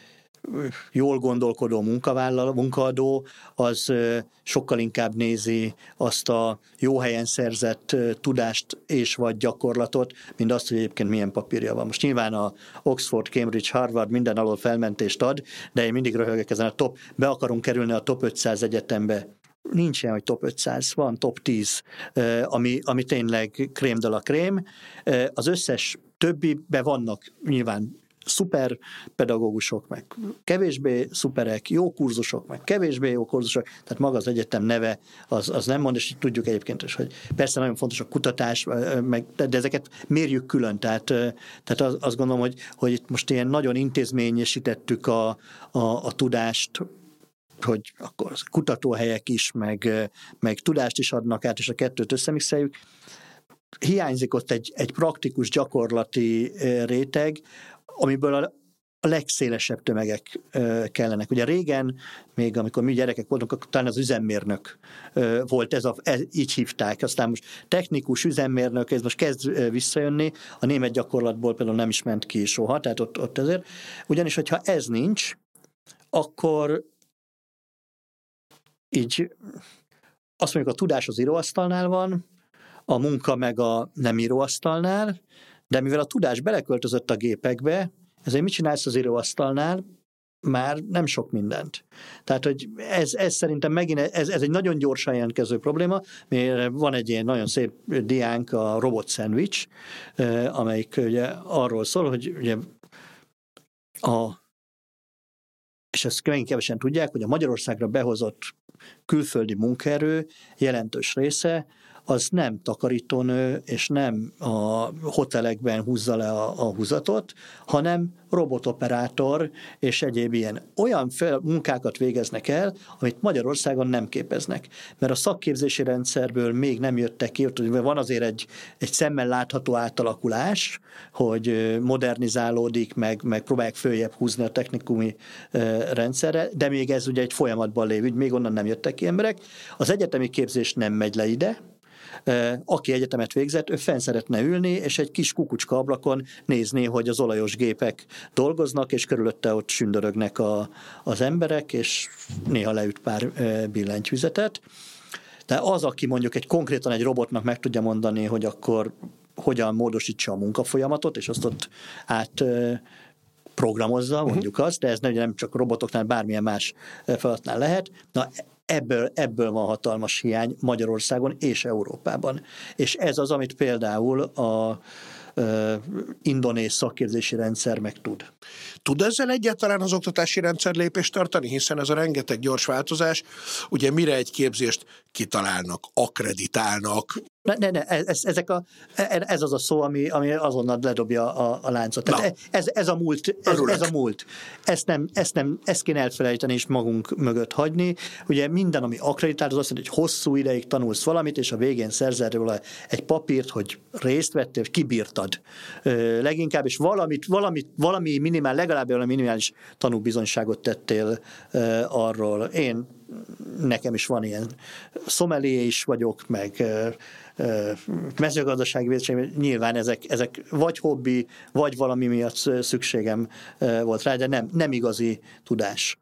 [SPEAKER 3] jól gondolkodó munkavállaló, munkaadó, az sokkal inkább nézi azt a jó helyen szerzett tudást és vagy gyakorlatot, mint azt, hogy egyébként milyen papírja van. Most nyilván a Oxford, Cambridge, Harvard minden alól felmentést ad, de én mindig röhögök ezen a top, be akarunk kerülni a top ötszáz egyetembe. Nincs ilyen, hogy top ötszáz, van top tíz, ami, ami tényleg krém de la krém. Az összes többibe vannak nyilván szuper pedagógusok, meg kevésbé szuperek, jó kurzusok, meg kevésbé jó kurzusok, tehát maga az egyetem neve az, az nem mond, és tudjuk egyébként is, hogy persze nagyon fontos a kutatás, meg, de ezeket mérjük külön, tehát, tehát az, azt gondolom, hogy, hogy itt most ilyen nagyon intézményesítettük a, a, a tudást, hogy akkor kutatóhelyek is, meg, meg tudást is adnak át, és a kettőt összemixeljük. Hiányzik ott egy, egy praktikus, gyakorlati réteg, amiből a, a legszélesebb tömegek kellenek. Ugye régen, még amikor mi gyerekek voltunk, akkor talán az üzemmérnök volt, ez a, ez, így hívták. Aztán most technikus, üzemmérnök, ez most kezd visszajönni, a német gyakorlatból például nem is ment ki soha, tehát ott, ott ezért. Ugyanis, hogyha ez nincs, akkor így azt mondjuk, a tudás az íróasztalnál van, a munka meg a nem íróasztalnál, de mivel a tudás beleköltözött a gépekbe, ezért mit csinálsz az íróasztalnál? Már nem sok mindent. Tehát, hogy ez, ez szerintem megint, ez, ez egy nagyon gyorsan jelentkező probléma, mert van egy ilyen nagyon szép diánk, a robot szendvics, amelyik ugye arról szól, hogy ugye a, és ezt megint kevesen tudják, hogy a Magyarországra behozott külföldi munkaerő jelentős része az nem takarítónő, és nem a hotelekben húzza le a, a húzatot, hanem robotoperátor és egyéb ilyen olyan fel, munkákat végeznek el, amit Magyarországon nem képeznek. Mert a szakképzési rendszerből még nem jöttek ki, hogy van azért egy, egy szemmel látható átalakulás, hogy modernizálódik, meg, meg próbálják följebb húzni a technikumi rendszerre, de még ez ugye egy folyamatban lévő, még onnan nem jöttek ki emberek. Az egyetemi képzés nem megy le ide, aki egyetemet végzett, ő fenn szeretne ülni, és egy kis kukucska ablakon nézni, hogy az olajos gépek dolgoznak, és körülötte ott sündörögnek a, az emberek, és néha leüt pár billentyűzetet. De az, aki mondjuk egy konkrétan egy robotnak meg tudja mondani, hogy akkor hogyan módosítsa a munkafolyamatot, és azt ott át programozza, mondjuk azt, de ez nem csak robotoknál, bármilyen más feladatnál lehet. Na, Ebből, ebből van hatalmas hiány Magyarországon és Európában. És ez az, amit például a uh, indonéz szakképzési rendszer meg tud.
[SPEAKER 2] Tud ezzel egyáltalán az oktatási rendszer lépést tartani? Hiszen ez a rengeteg gyors változás, ugye mire egy képzést kitalálnak, akkreditálnak.
[SPEAKER 3] Ne, ne, ne ez, ezek a, ez az a szó, ami, ami azonnal ledobja a, a láncot. Tehát ez, ez, a múlt, ez, ez a múlt. Ezt, nem, ezt, nem, ezt kéne elfelejteni és magunk mögött hagyni. Ugye minden, ami akkreditált, az azt jelenti, hogy hosszú ideig tanulsz valamit, és a végén szerzel róla egy papírt, hogy részt vettél, hogy kibírtad. Leginkább, és valamit, valamit, valami minimál, legalább valami minimális tanúbizonyságot tettél arról. Én nekem is van ilyen szomelié is vagyok, meg mezőgazdasági végzettség, nyilván ezek, ezek vagy hobbi, vagy valami miatt szükségem volt rá, de nem, nem igazi tudás.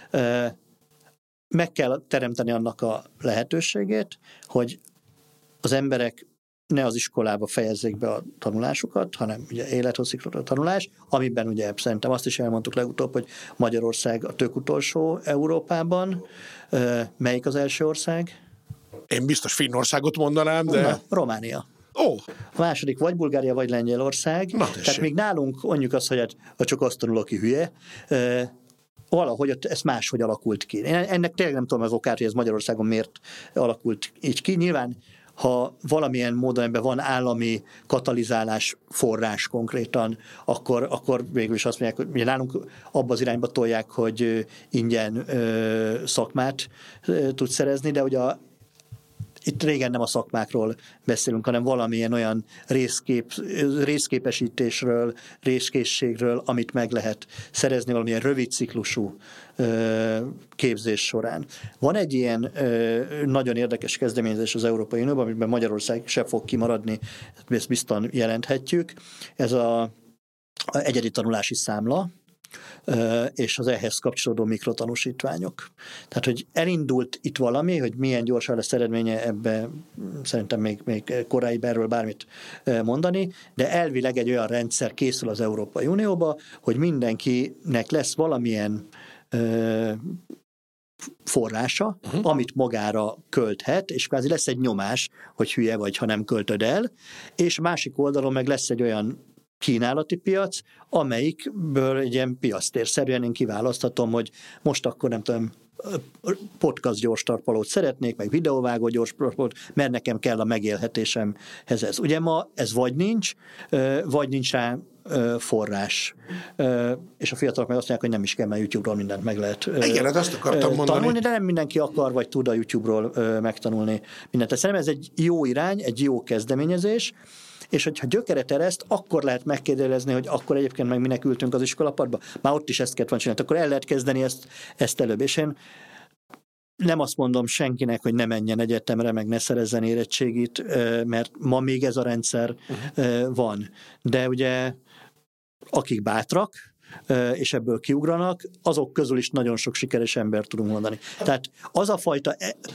[SPEAKER 3] Meg kell teremteni annak a lehetőségét, hogy az emberek ne az iskolába fejezzék be a tanulásukat, hanem ugye élethosszígtartó tanulás, amiben ugye szerintem azt is elmondtuk legutóbb, hogy Magyarország a tök utolsó Európában. Melyik az első ország?
[SPEAKER 2] Én biztos Finnországot mondanám, de...
[SPEAKER 3] Na, Románia.
[SPEAKER 2] Ó.
[SPEAKER 3] A második vagy Bulgária, vagy Lengyelország.
[SPEAKER 2] Na,
[SPEAKER 3] tehát még nálunk mondjuk azt, hogy hát, csak azt tanul, aki hülye, valahogy ott ez máshogy alakult ki. Én ennek tényleg nem tudom az okát, hogy ez Magyarországon miért alakult így ki. Nyilván, ha valamilyen módon ebben van állami katalizálás forrás konkrétan, akkor, akkor végül is azt mondják, hogy nálunk abba az irányba tolják, hogy ingyen ö, szakmát ö, tud szerezni, de ugye a itt régen nem a szakmákról beszélünk, hanem valamilyen olyan részkép, részképesítésről, részkészségről, amit meg lehet szerezni valamilyen rövid ciklusú ö, képzés során. Van egy ilyen ö, nagyon érdekes kezdeményezés az Európai Unióban, amiben Magyarország se fog kimaradni, ezt biztosan jelenthetjük. Ez a, a egyedi tanulási számla, és az ehhez kapcsolódó mikrotanúsítványok. Tehát, hogy elindult itt valami, hogy milyen gyorsan lesz eredménye, ebbe szerintem még, még korai erről bármit mondani, de elvileg egy olyan rendszer készül az Európai Unióba, hogy mindenkinek lesz valamilyen ö, forrása, uh-huh. amit magára költhet, és kvázi lesz egy nyomás, hogy hülye vagy, ha nem költöd el, és másik oldalon meg lesz egy olyan kínálati piac, amelyikből egy ilyen piactérszerűen én kiválaszthatom, hogy most akkor nem tudom, podcast gyors tartalót szeretnék, meg videóvágó gyors tartalót, mert nekem kell a megélhetésemhez ez. Ugye ma ez vagy nincs, vagy nincs rá forrás. És a fiatalok meg azt mondják, hogy nem is kell, mert YouTube-ról mindent meg lehet
[SPEAKER 2] Igen, hát azt akartam mondani.
[SPEAKER 3] tanulni, de nem mindenki akar, vagy tud a YouTube-ról megtanulni mindent. Szerintem ez egy jó irány, egy jó kezdeményezés, és hogyha gyökeret ereszt, akkor lehet megkérdelezni, hogy akkor egyébként meg minek ültünk az iskolapadba. Már ott is ezt kellett volna csinálni, akkor el lehet kezdeni ezt, ezt előbb. És én nem azt mondom senkinek, hogy ne menjen egyetemre, meg ne szerezzen érettségit, mert ma még ez a rendszer uh-huh. van. De ugye akik bátrak, és ebből kiugranak, azok közül is nagyon sok sikeres embert tudunk mondani. Tehát az a fajta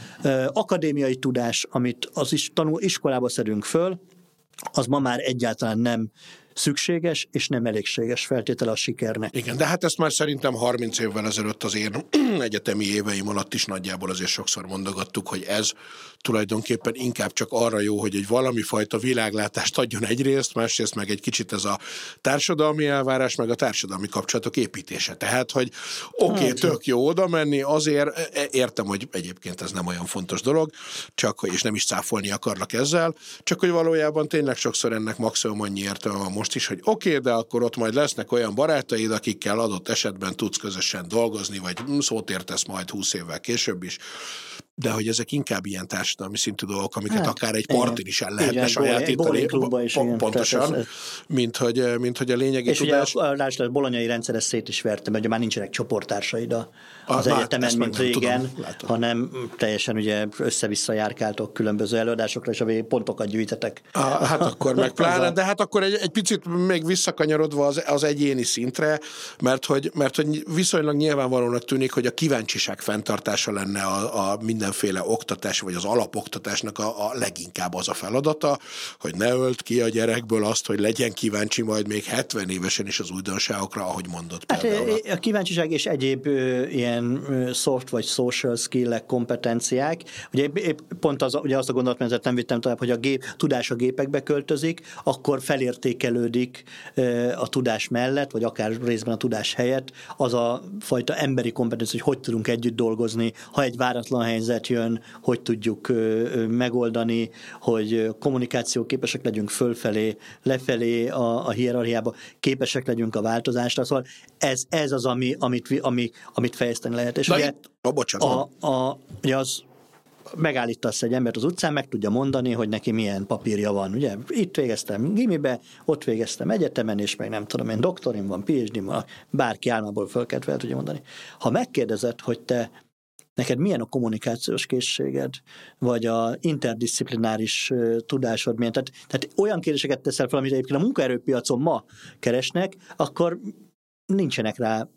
[SPEAKER 3] akadémiai tudás, amit az is tanul, iskolába szedünk föl, az ma már egyáltalán nem szükséges, és nem elégséges feltétele a sikernek.
[SPEAKER 2] Igen, de hát ezt már szerintem harminc évvel ezelőtt az én egyetemi éveim alatt is nagyjából azért sokszor mondogattuk, hogy ez tulajdonképpen inkább csak arra jó, hogy egy valami fajta világlátást adjon egyrészt, másrészt meg egy kicsit ez a társadalmi elvárás, meg a társadalmi kapcsolatok építése. Tehát, hogy oké, okay, hát, tök jó oda menni, azért értem, hogy egyébként ez nem olyan fontos dolog, csak, és nem is cáfolni akarlak ezzel, csak hogy valójában tényleg sokszor ennek maximum annyi értelme van most is, hogy oké, okay, de akkor ott majd lesznek olyan barátaid, akikkel adott esetben tudsz közösen dolgozni, vagy szót értesz majd húsz évvel később is. De hogy ezek inkább ilyen társadalmi szintű dolgok, amiket hát, akár egy partin is el lehetne sajátítani. Pontosan, mint hogy, mint hogy a lényegi
[SPEAKER 3] és
[SPEAKER 2] tudás.
[SPEAKER 3] És ugye a bolonyai rendszer ezt szét is verte, mert már nincsenek csoporttársaid az a, egyetemen, hát, mint régen, tudom, hanem teljesen ugye össze-vissza járkáltok különböző előadásokra, és a pontokat gyűjtetek.
[SPEAKER 2] A, hát akkor meg pláne, de hát akkor egy, egy picit még visszakanyarodva az, az egyéni szintre, mert hogy, mert hogy viszonylag nyilvánvalónak tűnik, hogy a kíváncsiság fenntartása lenne a, a mindenféle oktatás, vagy az alapoktatásnak a, a leginkább az a feladata, hogy ne ölt ki a gyerekből azt, hogy legyen kíváncsi majd még hetven évesen is az újdonságokra, ahogy mondott
[SPEAKER 3] hát
[SPEAKER 2] például.
[SPEAKER 3] A kíváncsiság és egyéb ö, ilyen ö, soft vagy social skill-ek, kompetenciák. Ugye épp pont az, ugye azt a gondolatmenetet nem vittem tovább, hogy a gép, tudás a gépekbe költözik, akkor felértékelődik ö, a tudás mellett, vagy akár részben a tudás helyett az a fajta emberi kompetencia, hogy hogy tudunk együtt dolgozni, ha egy váratlan helyzet jön, hogy tudjuk megoldani, hogy kommunikációképesek legyünk fölfelé, lefelé a, a hierarchiába, képesek legyünk a változásra. Szóval ez, ez az, ami, amit, ami, amit fejleszteni lehet. És ugye,
[SPEAKER 2] itt, a,
[SPEAKER 3] a, a, ugye az megállítasz egy embert az utcán, meg tudja mondani, hogy neki milyen papírja van. Ugye itt végeztem gimibe, ott végeztem egyetemen, és meg nem tudom én, doktorim van, pé há dé-m van, bárki álmából föl kell fel tudja mondani. Ha megkérdezed, hogy te neked milyen a kommunikációs készséged, vagy a interdisziplináris uh, tudásod milyen, tehát, tehát olyan kérdéseket teszel fel, amit egyébként a munkaerőpiacon ma keresnek, akkor nincsenek rá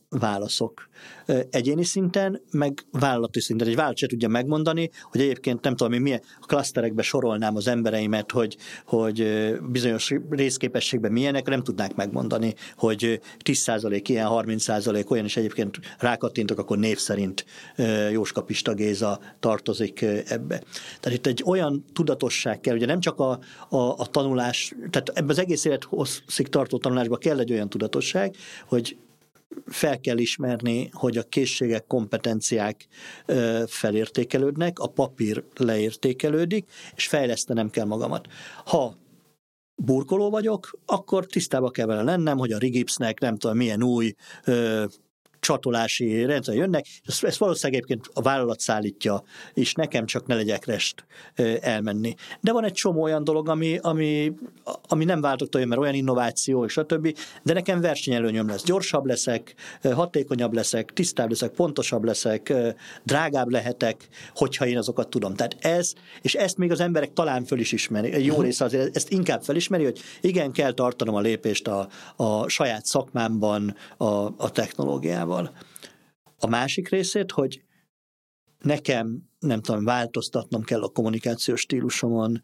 [SPEAKER 3] válaszok. Egyéni szinten, meg vállalati szinten. Egy vállalat se tudja megmondani, hogy egyébként nem tudom, én milyen klaszterekbe sorolnám az embereimet, hogy, hogy bizonyos részképességben milyenek, nem tudnák megmondani, hogy tíz százalék ilyen, harminc százalék olyan, és egyébként rákattintok, akkor név szerint Jóska Pista Géza tartozik ebbe. Tehát itt egy olyan tudatosság kell, ugye nem csak a, a, a tanulás, tehát ebben az egész élethosszig tartó tanulásban kell egy olyan tudatosság, hogy fel kell ismerni, hogy a készségek, kompetenciák felértékelődnek, a papír leértékelődik, és fejlesztenem kell magamat. Ha burkoló vagyok, akkor tisztába kell vele lennem, hogy a Rigipsnek nem tudom milyen új ö, csatolási rendszer jönnek, ezt, ezt valószínűleg egyébként a vállalat szállítja, és nekem csak ne legyek rest elmenni. De van egy csomó olyan dolog, ami, ami, ami nem váltott olyan, mert olyan innováció, és a többi, de nekem versenyelőnyöm lesz. Gyorsabb leszek, hatékonyabb leszek, tisztább leszek, pontosabb leszek, drágább lehetek, hogyha én azokat tudom. Tehát ez, és ezt még az emberek talán föl is ismeri. Egy jó része azért ezt inkább felismeri, hogy igen, kell tartanom a lépést a, a saját szakmámban, a, a technológiával. A másik részét, hogy nekem, nem tudom, változtatnom kell a kommunikációs stílusomon,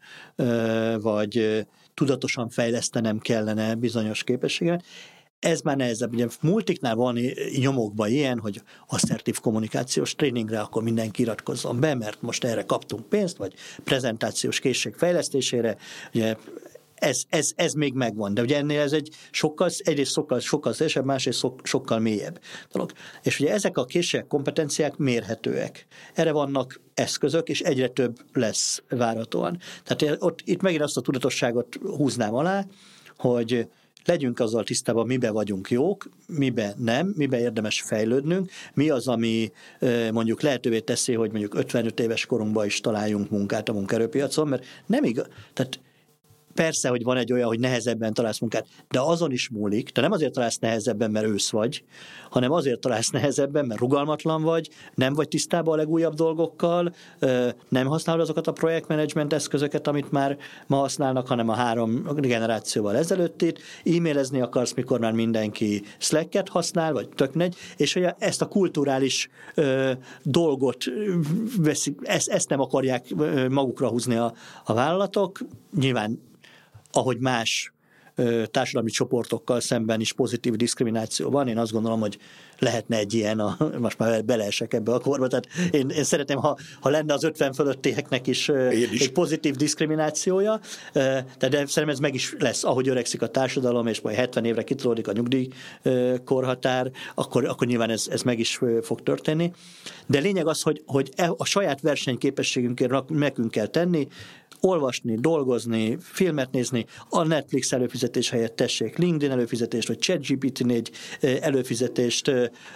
[SPEAKER 3] vagy tudatosan fejlesztenem kellene bizonyos képességet. Ez már nehezebb. Ugye multiknál van nyomokban ilyen, hogy asszertív kommunikációs tréningre akkor mindenki iratkozzon be, mert most erre kaptunk pénzt, vagy prezentációs készség fejlesztésére. Ugye Ez, ez, ez még megvan, de ugye ennél ez egy sokkal, egyrészt sokkal, sokkal szélesebb, másrészt sok, sokkal mélyebb dolog. És ugye ezek a készségek, kompetenciák mérhetőek. Erre vannak eszközök, és egyre több lesz várhatóan. Tehát ott, itt megint azt a tudatosságot húznám alá, hogy legyünk azzal tisztában, miben vagyunk jók, miben nem, miben érdemes fejlődnünk, mi az, ami mondjuk lehetővé teszi, hogy mondjuk ötvenöt éves korunkban is találjunk munkát a munkaerőpiacon, mert nem igaz, tehát persze, hogy van egy olyan, hogy nehezebben találsz munkát, de azon is múlik, te nem azért találsz nehezebben, mert ősz vagy, hanem azért találsz nehezebben, mert rugalmatlan vagy, nem vagy tisztában a legújabb dolgokkal, nem használod azokat a projektmenedzsment eszközöket, amit már ma használnak, hanem a három generációval ezelőttit, e-mailezni akarsz, mikor már mindenki Slack-et használ, vagy tök negy, és hogy ezt a kulturális dolgot veszik, ezt, ezt nem akarják magukra húzni a, a vállalatok, nyilván ahogy más ö, társadalmi csoportokkal szemben is pozitív diszkrimináció van, én azt gondolom, hogy lehetne egy ilyen, a, most már beleesek ebbe a korba, tehát én, én szeretném, ha, ha lenne az ötven fölöttieknek is, is egy pozitív diszkriminációja, de, de szerintem ez meg is lesz, ahogy öregszik a társadalom, és majd hetven évre kitolódik a nyugdíjkorhatár, akkor, akkor nyilván ez, ez meg is fog történni. De lényeg az, hogy, hogy a saját versenyképességünkért nekünk kell tenni, olvasni, dolgozni, filmet nézni, a Netflix előfizetés helyett tessék LinkedIn előfizetést, vagy ChatGPT négy előfizetést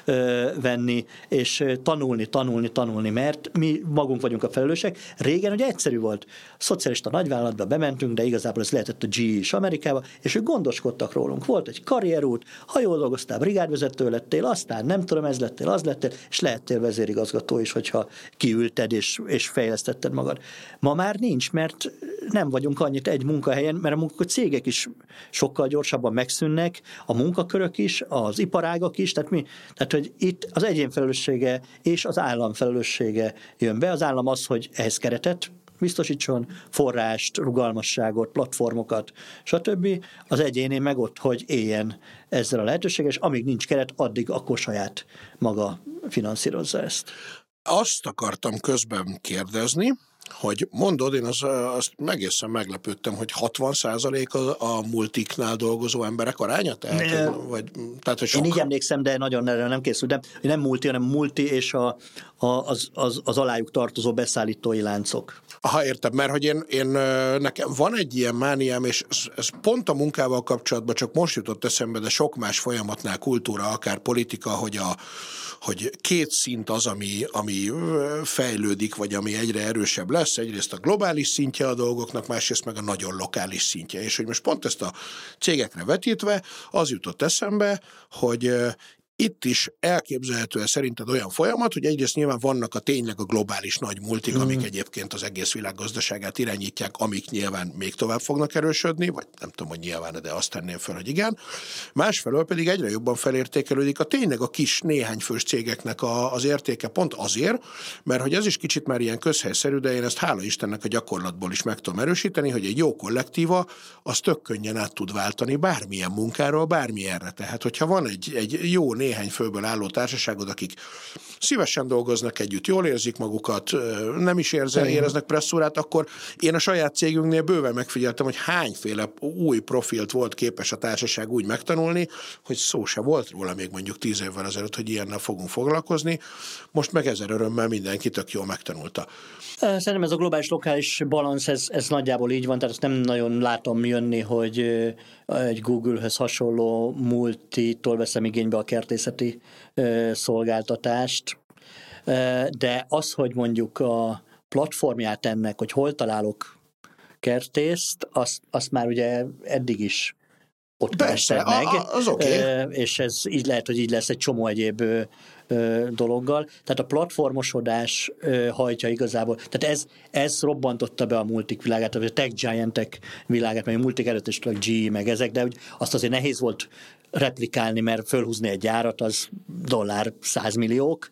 [SPEAKER 3] venni, és tanulni, tanulni, tanulni, mert mi magunk vagyunk a felelősek. Régen ugye egyszerű volt. A szocialista nagyvállalatba bementünk, de igazából ez lehetett a gé é is Amerikába, és ők gondoskodtak rólunk. Volt egy karrierút, ha jól dolgoztál, brigádvezető lettél, aztán nem tudom, ez lettél, az lettél, és lehettél vezérigazgató is, hogyha kiülted és, és fejlesztetted magad. Ma már nincs, mert nem vagyunk annyit egy munkahelyen, mert a munkak, cégek is sokkal gyorsabban megszűnnek, a munkakörök is, az iparágak is, tehát, mi, tehát hogy itt az egyén felelőssége és az állam felelőssége jön be. Az állam az, hogy ehhez keretet biztosítson, forrást, rugalmasságot, platformokat, stb. Az egyéné meg ott, hogy éljen ezzel a lehetőséggel, és amíg nincs keret, addig akkor saját maga finanszírozza ezt.
[SPEAKER 2] Azt akartam közben kérdezni, hogy mondod, én az, azt egészen meglepődtem, hogy hatvan százalék a, a multiknál dolgozó emberek aránya? Tehát,
[SPEAKER 3] ne,
[SPEAKER 2] vagy, tehát, hogy
[SPEAKER 3] én így emlékszem, de nagyon erre nem készültem. Nem multi, hanem multi és a, a, az, az, az alájuk tartozó beszállítói láncok.
[SPEAKER 2] Aha, értem, mert hogy én, én nekem van egy ilyen mániám, és ez, ez pont a munkával kapcsolatban csak most jutott eszembe, de sok más folyamatnál, kultúra, akár politika, hogy a hogy két szint az, ami, ami fejlődik, vagy ami egyre erősebb lesz, egyrészt a globális szintje a dolgoknak, másrészt meg a nagyon lokális szintje. És hogy most pont ezt a cégekre vetítve, az jutott eszembe, hogy itt is elképzelhető szerinted olyan folyamat, hogy egyrészt nyilván vannak a tényleg a globális nagy multik, mm. amik egyébként az egész világ gazdaságát irányítják, amik nyilván még tovább fognak erősödni, vagy nem tudom, hogy nyilván, de azt tenném fel, hogy igen. Másfelől pedig egyre jobban felértékelődik a tényleg a kis néhány fős cégeknek a, az értéke pont azért, mert hogy ez is kicsit már ilyen közhelyszerű, de én ezt hála Istennek a gyakorlatból is meg tudom erősíteni, hogy egy jó kollektíva az tök könnyen át tud váltani bármilyen munkáról, bármilyenre. Tehát, hogyha van egy, egy jó néhány főből álló társaságod, akik szívesen dolgoznak együtt, jól érzik magukat, nem is érzel, éreznek presszúrát, akkor én a saját cégünknél bőven megfigyeltem, hogy hányféle új profilt volt képes a társaság úgy megtanulni, hogy szó se volt róla még mondjuk tíz évvel ezelőtt, hogy ilyennel fogunk foglalkozni. Most meg ezer örömmel mindenki tök jól megtanulta.
[SPEAKER 3] Szerintem ez a globális lokális balansz, ez, ez nagyjából így van, tehát ezt nem nagyon látom jönni, hogy egy Google-höz hasonló multitól veszem igénybe a kertészeti szolgáltatást, de az, hogy mondjuk a platformját ennek, hogy hol találok kertészt, azt, azt már ugye eddig is ott persze meg,
[SPEAKER 2] a, az okay.
[SPEAKER 3] És ez így lehet, hogy így lesz egy csomó egyéb dologgal. Tehát a platformosodás hajtja igazából. Tehát ez, ez robbantotta be a multik világát, a tech giantek világát, meg a multik előtt is a gé é, meg ezek, de azt azért nehéz volt replikálni, mert fölhúzni egy gyárat, az dollár százmilliók,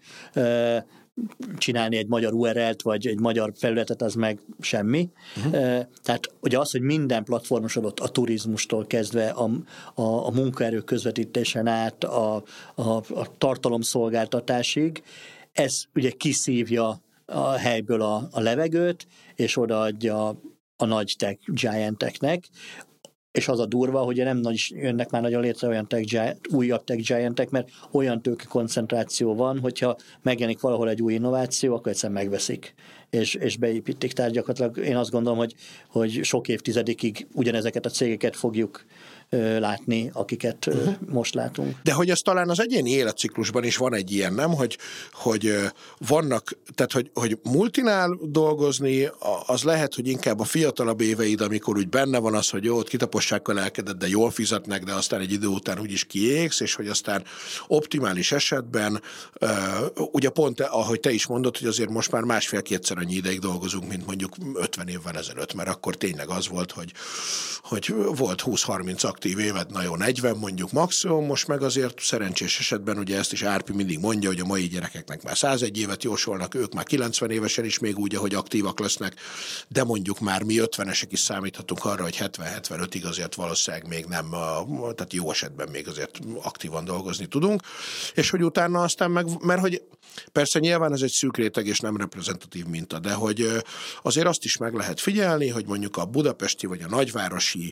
[SPEAKER 3] csinálni egy magyar u er el-t, vagy egy magyar felületet, az meg semmi. Uh-huh. Tehát ugye az, hogy minden platformosodott a turizmustól kezdve a, a, a munkaerő közvetítésen át a, a, a tartalomszolgáltatásig, ez ugye kiszívja a helyből a, a levegőt, és odaadja a nagy tech gianteknek, és az a durva, hogy nem nagy, jönnek már nagyon létre olyan tech giant, újabb tech giantek, mert olyan tőke koncentráció van, hogyha megjelenik valahol egy új innováció, akkor egyszerűen megveszik, és, és beépítik. Tehát gyakorlatilag én azt gondolom, hogy, hogy sok évtizedekig ugyanezeket a cégeket fogjuk ö, látni, akiket ö, uh-huh. most látunk.
[SPEAKER 2] De hogy ez talán az egyéni életciklusban is van egy ilyen, nem? Hogy, hogy vannak, tehát hogy, hogy multinál dolgozni, az lehet, hogy inkább a fiatalabb éveid, amikor úgy benne van az, hogy jó, ott kitapossák a lelkedet, de jól fizetnek, de aztán egy idő után úgyis kiégsz, és hogy aztán optimális esetben, uh, ugye pont, ahogy te is mondod, hogy azért most már másfél-kétszer annyi ideig dolgozunk, mint mondjuk ötven évvel ezelőtt, mert akkor tényleg az volt, hogy, hogy volt húsz-harminc aktív évet, na jó, negyven mondjuk maximum, most meg azért szerencsés esetben, ugye ezt is Árpi mindig mondja, hogy a mai gyerekeknek már százegy évet jósolnak, ők már kilencven évesen is még úgy, ahogy aktívak lesznek, de mondjuk már mi ötvenesek is számíthatunk arra, hogy hetven-hetvenötig azért valószínűleg még nem, tehát jó esetben még azért aktívan dolgozni tudunk, és hogy utána aztán meg, mert hogy persze nyilván ez egy szűk réteg és nem reprezentatív minta, de hogy azért azt is meg lehet figyelni, hogy mondjuk a budapesti vagy a nagyvárosi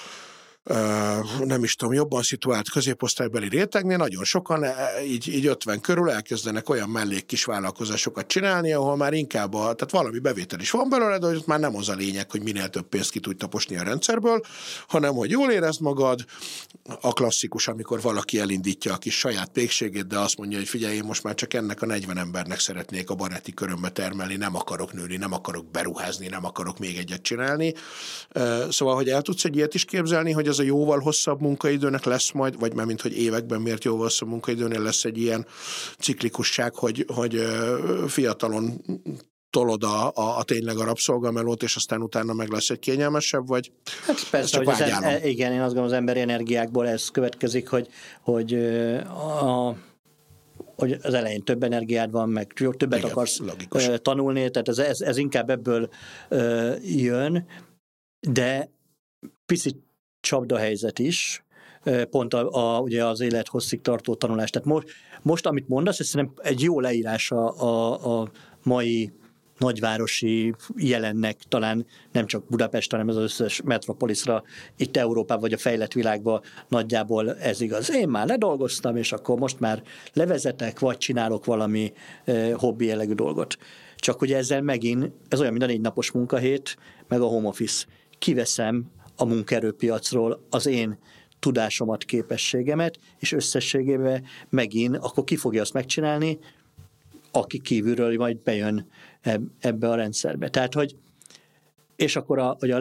[SPEAKER 2] Uh, nem is tudom, jobban szituált középosztálybeli rétegnél nagyon sokan így, így ötven körül elkezdenek olyan mellék kis vállalkozásokat csinálni, ahol már inkább a, tehát valami bevétel is van belőle, de hogy már nem az a lényeg, hogy minél több pénzt ki tudj taposni a rendszerből, hanem hogy jól érezd magad, a klasszikus, amikor valaki elindítja a kis saját pékségét, de azt mondja, hogy figyelj, én most már csak ennek a negyven embernek szeretnék a baráti körömbe termelni, nem akarok nőni, nem akarok beruházni, nem akarok még egyet csinálni. Uh, szóval, hogy el tudsz egy ilyet is képzelni, hogy az a jóval hosszabb munkaidőnek lesz majd, vagy már mint hogy években miért jóval hosszabb munkaidőnél lesz egy ilyen ciklikusság, hogy, hogy fiatalon tolod a, a, a tényleg a rabszolgamelót, és aztán utána meg lesz egy kényelmesebb, vagy
[SPEAKER 3] hát persze, hogy az en, igen, én azt gondolom, az emberi energiákból ez következik, hogy, hogy a hogy az elején több energiád van, meg többet igen, akarsz logikus. tanulni, tehát ez, ez, ez inkább ebből jön, de picit csapdahelyzet is, pont a, a, ugye az élethosszig tartó tanulás. Tehát most, most amit mondasz, ez szerintem egy jó leírása a, a mai nagyvárosi jelennek, talán nem csak Budapest, hanem az összes metropoliszra, itt Európában vagy a fejlett világban nagyjából ez igaz. Én már ledolgoztam, és akkor most már levezetek, vagy csinálok valami eh, hobbi jellegű dolgot. Csak ugye ezzel megint, ez olyan, mint a négy napos munkahét, meg a home office. Kiveszem a munkaerőpiacról az én tudásomat, képességemet, és összességében megint, akkor ki fogja azt megcsinálni, aki kívülről majd bejön ebbe a rendszerbe. Tehát, hogy és akkor a, hogy a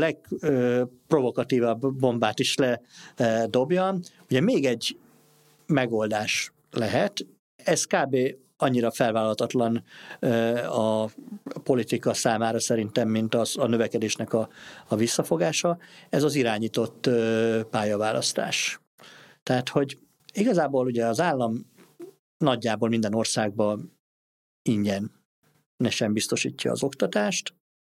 [SPEAKER 3] legprovokatívabb bombát is ledobjam, ugye még egy megoldás lehet. Ez kb. Annyira felvállalhatatlan a politika számára szerintem, mint az, a növekedésnek a, a visszafogása. Ez az irányított pályaválasztás. Tehát, hogy igazából ugye az állam nagyjából minden országban ingyen ne sem biztosítja az oktatást,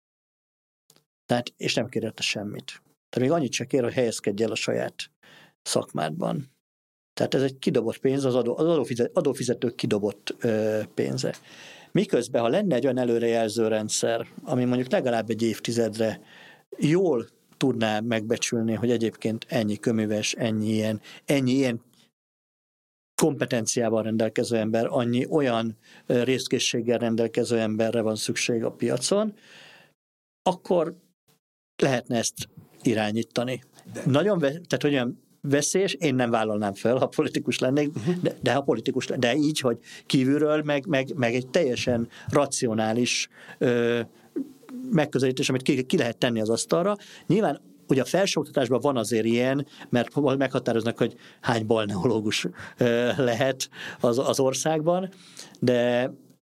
[SPEAKER 3] tehát, és nem kér érte semmit. Tehát még annyit se kér, hogy helyezkedj el a saját szakmádban. Tehát ez egy kidobott pénz, az, adó, az adófizet, adófizetők kidobott ö, pénze. Miközben, ha lenne egy olyan előrejelző rendszer, ami mondjuk legalább egy évtizedre jól tudná megbecsülni, hogy egyébként ennyi köműves, ennyi ilyen, ennyi ilyen kompetenciával rendelkező ember, annyi olyan részkészséggel rendelkező emberre van szükség a piacon, akkor lehetne ezt irányítani. De. Nagyon, tehát olyan veszélyes, én nem vállalnám fel, ha politikus lennék, uh-huh. de, de ha politikus lennék, de így, hogy kívülről meg, meg, meg egy teljesen racionális ö, megközelítés, amit ki, ki lehet tenni az asztalra. Nyilván ugye a felsőoktatásban van azért ilyen, mert meghatároznak, hogy hány balneológus ö, lehet az, az országban, de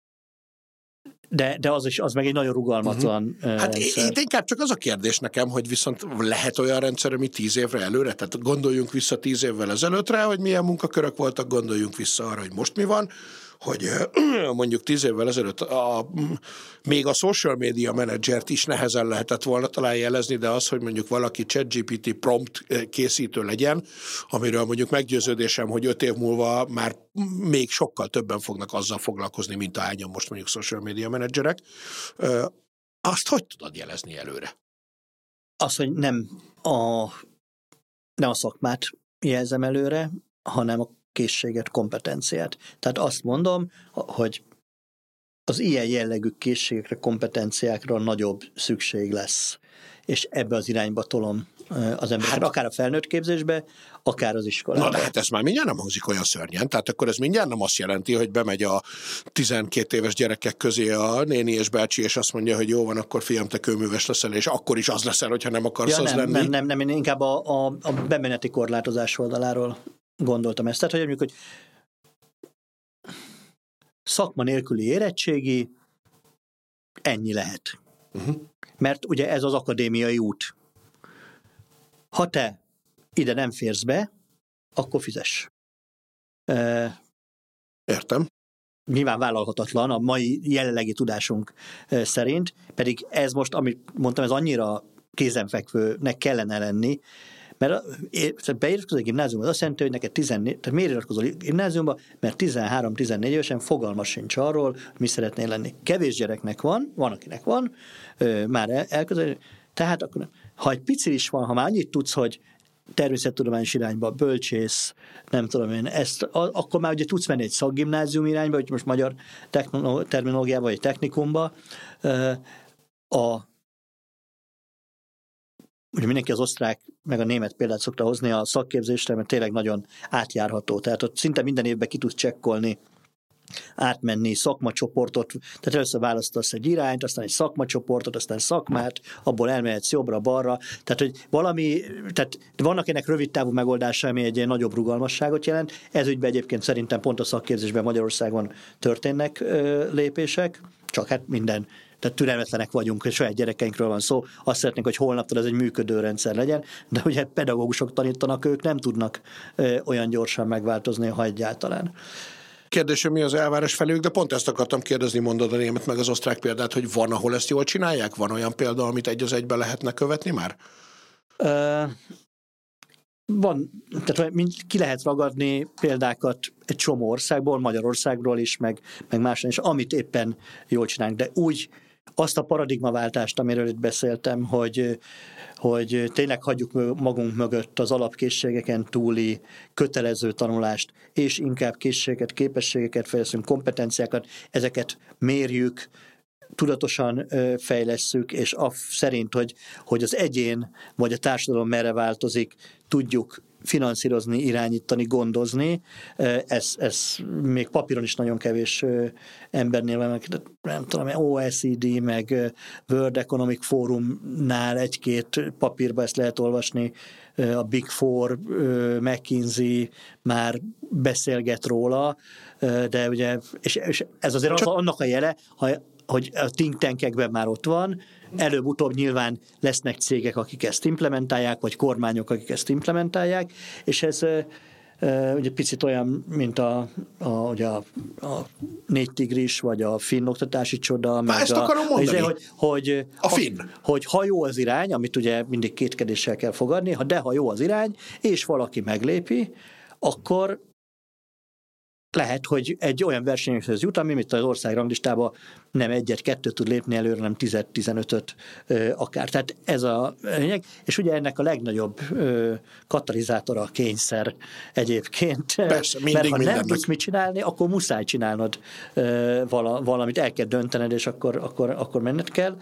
[SPEAKER 3] De, de az is, az meg egy nagyon rugalmatlan uh-huh.
[SPEAKER 2] Hát
[SPEAKER 3] rendszer.
[SPEAKER 2] itt inkább csak az a kérdés nekem, hogy viszont lehet olyan rendszer, ami tíz évre előre? Tehát gondoljunk vissza tíz évvel ezelőttre, hogy milyen munkakörök voltak, gondoljunk vissza arra, hogy most mi van, hogy mondjuk tíz évvel ezelőtt a, még a social media menedzsert is nehezen lehetett volna talán jelezni, de az, hogy mondjuk valaki ChatGPT prompt készítő legyen, amiről mondjuk meggyőződésem, hogy öt év múlva már még sokkal többen fognak azzal foglalkozni, mint ahányan most mondjuk social media menedzserek, azt hogy tudod jelezni előre?
[SPEAKER 3] Az, hogy nem a, nem a szakmát jelzem előre, hanem a készséget, kompetenciát. Tehát azt mondom, hogy az ilyen jellegű készségekre, kompetenciákra nagyobb szükség lesz. És ebbe az irányba tolom az embereket, hát, akár a felnőtt képzésbe, akár az iskolában.
[SPEAKER 2] Na de hát ez már mindjárt nem hangzik olyan szörnyen, tehát akkor ez mindjárt nem azt jelenti, hogy bemegy a tizenkét éves gyerekek közé a néni és bácsi, és azt mondja, hogy jó van, akkor fiam, te kőműves leszel, és akkor is az leszel, hogyha nem akarsz
[SPEAKER 3] ja,
[SPEAKER 2] az
[SPEAKER 3] nem,
[SPEAKER 2] lenni.
[SPEAKER 3] Nem, nem, nem, én inkább a, a, a bemeneti korlátozás oldaláról gondoltam ezt. Tehát, hogy mondjuk, hogy szakma nélküli érettségi, ennyi lehet. Uh-huh. Mert ugye ez az akadémiai út. Ha te ide nem férsz be, akkor fizess. E,
[SPEAKER 2] Értem.
[SPEAKER 3] Nyilván vállalhatatlan a mai jelenlegi tudásunk szerint, pedig ez most, amit mondtam, ez annyira kézenfekvőnek kellene lenni, mert beiratkozol a gimnáziumba, az azt jelenti, hogy neked tizennégy, tehát miért iratkozol a gimnáziumba, mert tizenhárom-tizennégy évesen fogalmas sincs arról, hogy mi szeretnél lenni. Kevés gyereknek van, van akinek van, már elközel, tehát akkor, ha egy pici is van, ha már annyit tudsz, hogy természettudományos irányba, bölcsész, nem tudom én, ezt, akkor már ugye tudsz menni egy szakgimnázium irányba, hogy most magyar terminológiába, vagy technikumba. A ugye mindenki az osztrák, meg a német példát szokta hozni a szakképzésre, mert tényleg nagyon átjárható. Tehát ott szinte minden évben ki tudsz csekkolni, átmenni szakmacsoportot, tehát először választasz egy irányt, aztán egy szakmacsoportot, aztán szakmát, abból elmehetsz jobbra-balra, tehát hogy valami, tehát vannak ennek rövid távú megoldása, ami egy ilyen nagyobb rugalmasságot jelent. Ez ügyben egyébként szerintem pont a szakképzésben Magyarországon történnek ö, lépések, csak hát minden, tehát türelmetlenek vagyunk, hogy saját gyerekeinkről van szó, azt szeretnénk, hogy holnaptól ez egy működő rendszer legyen, de ugye pedagógusok tanítanak, ők nem tudnak ö, olyan gyorsan megváltozni, ha egyáltalán.
[SPEAKER 2] Kérdés, hogy mi az elvárás felők, de pont ezt akartam kérdezni, mondod a német meg az osztrák példát, hogy van, ahol ezt jól csinálják? Van olyan példa, amit egy az egyben lehetne követni már?
[SPEAKER 3] Uh, van, tehát ki lehet ragadni példákat egy csomó országból, Magyarországról is, meg, meg máson is, amit éppen jól csinálunk, de úgy azt a paradigmaváltást, amiről itt beszéltem, hogy, hogy tényleg hagyjuk magunk mögött az alapkészségeken túli kötelező tanulást, és inkább készségeket, képességeket fejlesztünk, kompetenciákat, ezeket mérjük, tudatosan fejlesszük, és a, szerint, hogy, hogy az egyén vagy a társadalom merre változik, tudjuk finanszírozni, irányítani, gondozni. Ez, ez még papíron is nagyon kevés embernél van, nem tudom, o e cé dé, meg World Economic Forumnál egy-két papírba ezt lehet olvasni, a Big Four, McKinsey már beszélget róla, de ugye, és, és ez azért az, annak a jele, ha hogy a think tankekben már ott van, előbb-utóbb nyilván lesznek cégek, akik ezt implementálják, vagy kormányok, akik ezt implementálják, és ez uh, ugye picit olyan, mint a, a, ugye a, a négy tigris, vagy a finn oktatási csoda.
[SPEAKER 2] Már ezt a, akarom mondani.
[SPEAKER 3] Hogy, hogy,
[SPEAKER 2] a finn.
[SPEAKER 3] Hogy, hogy ha jó az irány, amit ugye mindig kétkedéssel kell fogadni, de ha jó az irány, és valaki meglépi, akkor lehet, hogy egy olyan versenyhez jut, ami mint az ország ranglistában nem egyet, kettőt tud lépni előre, hanem tízet, tizenötöt akár. Tehát ez a lényeg, és ugye ennek a legnagyobb ö, katalizátora a kényszer egyébként.
[SPEAKER 2] Persze, mindig
[SPEAKER 3] mert ha
[SPEAKER 2] mindennek.
[SPEAKER 3] nem tudsz mit csinálni, akkor muszáj csinálnod ö, vala, valamit, el kell döntened, és akkor, akkor, akkor menned kell.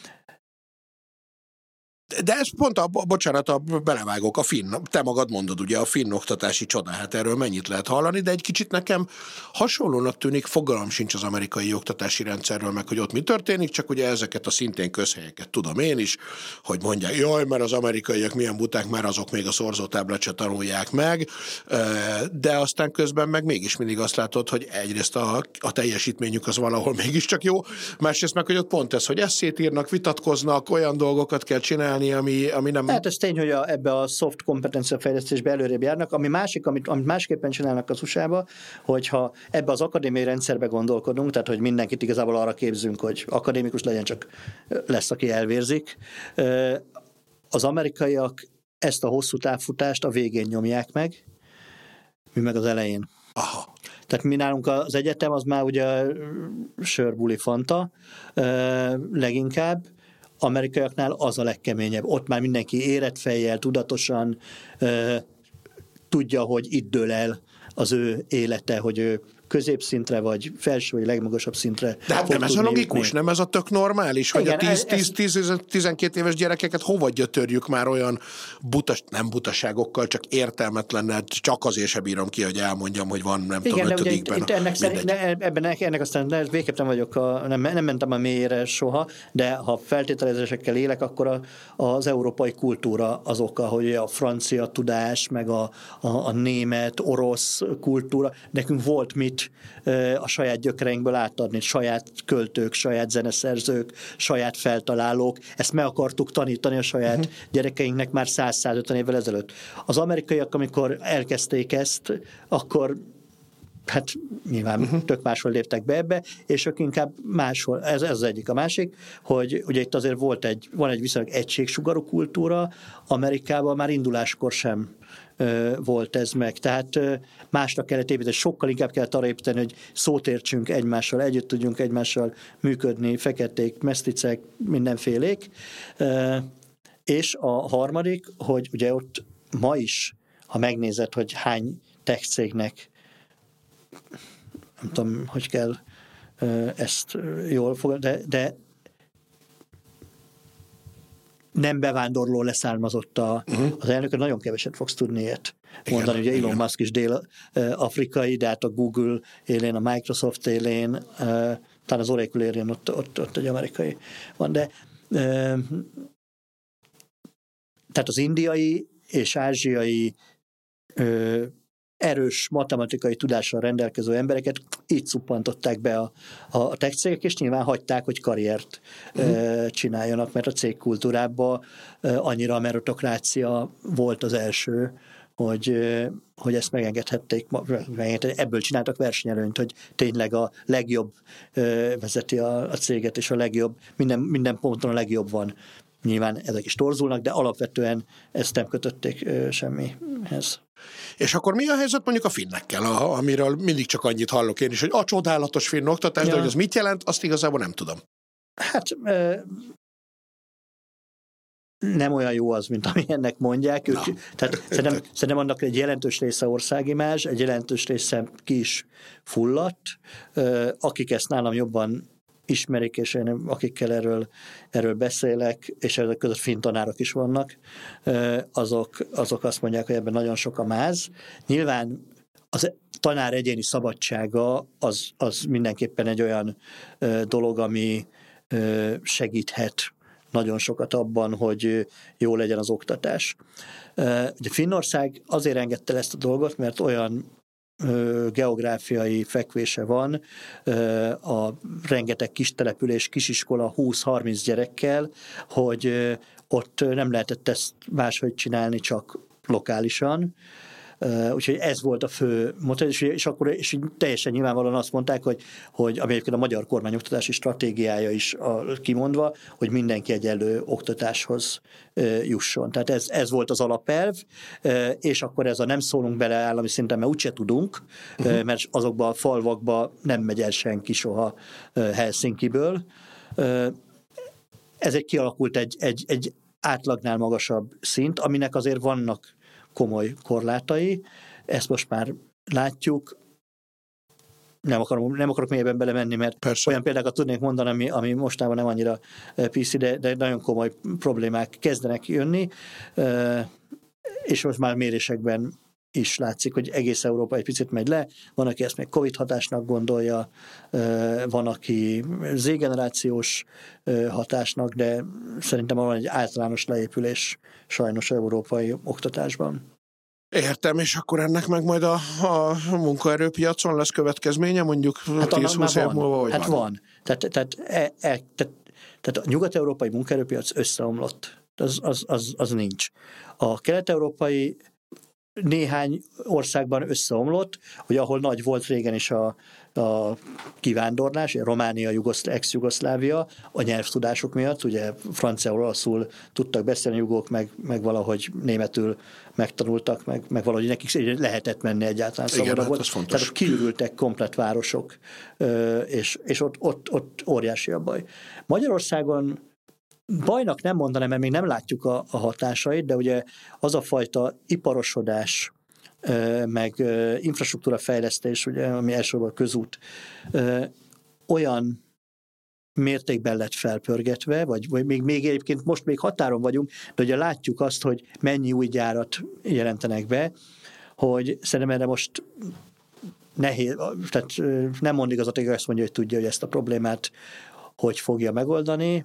[SPEAKER 2] De ez pont a, bocsánat, a, belevágok, a finn, te magad mondod, ugye a finn oktatási csoda, hát erről mennyit lehet hallani, de egy kicsit nekem hasonlónak tűnik, fogalmam sincs az amerikai oktatási rendszerről, meg hogy ott mi történik, csak ugye ezeket a szintén közhelyeket tudom én is, hogy mondják, jaj, mert az amerikaiak milyen buták, már azok még a szorzótáblát se tanulják meg, de aztán közben meg mégis mindig azt látod, hogy egyrészt a, a teljesítményük az valahol mégiscsak jó, másrészt meg, hogy ott pont ez, hogy eszét írnak, vitatkoznak, olyan dolgokat kell csinálni, Ami, ami nem...
[SPEAKER 3] Hát ez tény, hogy a, ebbe a soft kompetencia fejlesztésbe előrébb járnak. Ami másik, amit, amit másképpen csinálnak az u es á-ba, hogyha ebbe az akadémiai rendszerbe gondolkodunk, tehát hogy mindenkit igazából arra képzünk, hogy akadémikus legyen, csak lesz, aki elvérzik. Az amerikaiak ezt a hosszú távfutást a végén nyomják meg, mi meg az elején.
[SPEAKER 2] Aha.
[SPEAKER 3] Tehát mi nálunk az egyetem, az már ugye sör, buli, fanta leginkább, amerikaiaknál az a legkeményebb. Ott már mindenki érett fejjel, tudatosan ö, tudja, hogy itt dől el az ő élete, hogy ő középszintre, vagy felső, vagy legmagasabb szintre.
[SPEAKER 2] De hát nem ez a logikus, lépni. Nem ez a tök normális, hogy igen, a tíz-tizenkét éves gyerekeket hova gyötörjük már olyan butas, nem butaságokkal, csak értelmetlennel, csak azért sem bírom ki, hogy elmondjam, hogy van, nem
[SPEAKER 3] igen,
[SPEAKER 2] tudom, ötödikben.
[SPEAKER 3] Itt, itt ennek, szerint, ebben, ennek aztán végképp nem vagyok, a, nem, nem mentem a mélyére soha, de ha feltételezésekkel élek, akkor a, az európai kultúra az oka, hogy a francia tudás, meg a, a, a német, orosz kultúra, nekünk volt mit a saját gyökereinkből átadni, saját költők, saját zeneszerzők, saját feltalálók, ezt meg akartuk tanítani a saját uh-huh. gyerekeinknek már száz-százötven évvel ezelőtt. Az amerikaiak, amikor elkezdték ezt, akkor hát nyilván uh-huh. tök máshol léptek be ebbe, és ők inkább máshol, ez, ez az egyik. A másik, hogy ugye itt azért volt egy, van egy viszonylag egységsugarú kultúra, Amerikában már induláskor sem volt ez meg. Tehát másra kellett építeni, sokkal inkább kellett arra építeni, hogy szót értsünk egymással, együtt tudjunk egymással működni, feketék, meszticek, mindenfélék. És a harmadik, hogy ugye ott ma is, ha megnézed, hogy hány tech cégnek, nem tudom, hogy kell ezt jól fogadni, de, de nem bevándorló leszármazott a, uh-huh. az elnök, nagyon keveset fogsz tudni ilyet mondani. Igen, ugye Elon igen. Musk is dél-afrikai, de hát a Google élén, a Microsoft élén, talán az Oracle élén ott, ott, ott egy amerikai van, de tehát az indiai és ázsiai erős matematikai tudással rendelkező embereket így szuppantották be a, a tech cégek, és nyilván hagyták, hogy karriert uh-huh. csináljanak, mert a cégkultúrában annyira a meritokrácia volt az első, hogy, hogy ezt megengedhették, ebből csináltak versenyelőnyt, hogy tényleg a legjobb vezeti a, a céget, és a legjobb, minden, minden ponton a legjobb van. Nyilván ezek is torzulnak, de alapvetően ezt nem kötötték semmihez.
[SPEAKER 2] És akkor mi a helyzet mondjuk a finnekkel, a, amiről mindig csak annyit hallok én is, hogy a csodálatos finn oktatás, ja. de hogy az mit jelent, azt igazából nem tudom.
[SPEAKER 3] Hát nem olyan jó az, mint ami ennek mondják. Ők, tehát szerintem, szerintem annak egy jelentős része országimázs, egy jelentős része ki is fulladt. Akik ezt nálam jobban ismerik, és én, akikkel erről, erről beszélek, és ezek között finn tanárok is vannak, azok, azok azt mondják, hogy ebben nagyon sok a máz. Nyilván az tanár egyéni szabadsága az, az mindenképpen egy olyan dolog, ami segíthet nagyon sokat abban, hogy jó legyen az oktatás. Ugye Finnország azért engedte el ezt a dolgot, mert olyan geográfiai fekvése van, a rengeteg kis település, kisiskola húsz-harminc gyerekkel, hogy ott nem lehetett ezt máshogy csinálni, csak lokálisan. Uh, úgyhogy ez volt a fő motiv, és, és akkor és így teljesen nyilvánvalóan azt mondták, hogy, hogy ami egyébként a magyar kormány oktatási stratégiája is a, kimondva, hogy mindenki egyenlő oktatáshoz uh, jusson. Tehát ez, ez volt az alapelv, uh, és akkor ez a nem szólunk bele állami szinten, mert úgyse tudunk, uh-huh. uh, mert azokban a falvakban nem megy el senki soha uh, Helsinkiből. Uh, ez egy kialakult egy, egy, egy átlagnál magasabb szint, aminek azért vannak komoly korlátai, ezt most már látjuk, nem, akarom, nem akarok mélyebben belemenni, mert Persze. olyan példákat tudnék mondani, ami, ami mostában nem annyira pé cé, de, de nagyon komoly problémák kezdenek jönni, és most már mérésekben is látszik, hogy egész Európa egy picit megy le, van, aki ezt még Covid hatásnak gondolja, van, aki Z-generációs hatásnak, de szerintem van egy általános leépülés sajnos európai oktatásban.
[SPEAKER 2] Értem, és akkor ennek meg majd a, a munkaerőpiacon lesz következménye, mondjuk hát tíz-húsz év múlva, vagy
[SPEAKER 3] Hát van. van. Tehát, tehát, e, e, tehát, tehát a nyugat-európai munkaerőpiac összeomlott. Az, az, az, az nincs. A kelet-európai néhány országban összeomlott, hogy ahol nagy volt régen is a, a kivándorlás, Románia, Jugoszl- ex-Jugoszlávia, a nyelvtudások miatt, ugye franciául, olaszul tudtak beszélni jugók, meg, meg valahogy németül megtanultak, meg, meg valahogy nekik lehetett menni egyáltalán.
[SPEAKER 2] Igen, hát
[SPEAKER 3] volt. Tehát kiürültek komplett városok, és, és ott, ott, ott óriási a baj. Magyarországon bajnak nem mondanám, mert még nem látjuk a, a hatásait, de ugye az a fajta iparosodás, meg infrastruktúra fejlesztés, ugye, ami elsősorban közút, olyan mértékben lett felpörgetve, vagy, vagy még, még egyébként most még határon vagyunk, de ugye látjuk azt, hogy mennyi új gyárat jelentenek be, hogy szerintem erre most nehéz, tehát nem mond igazat, azt mondja, hogy tudja, hogy ezt a problémát hogy fogja megoldani,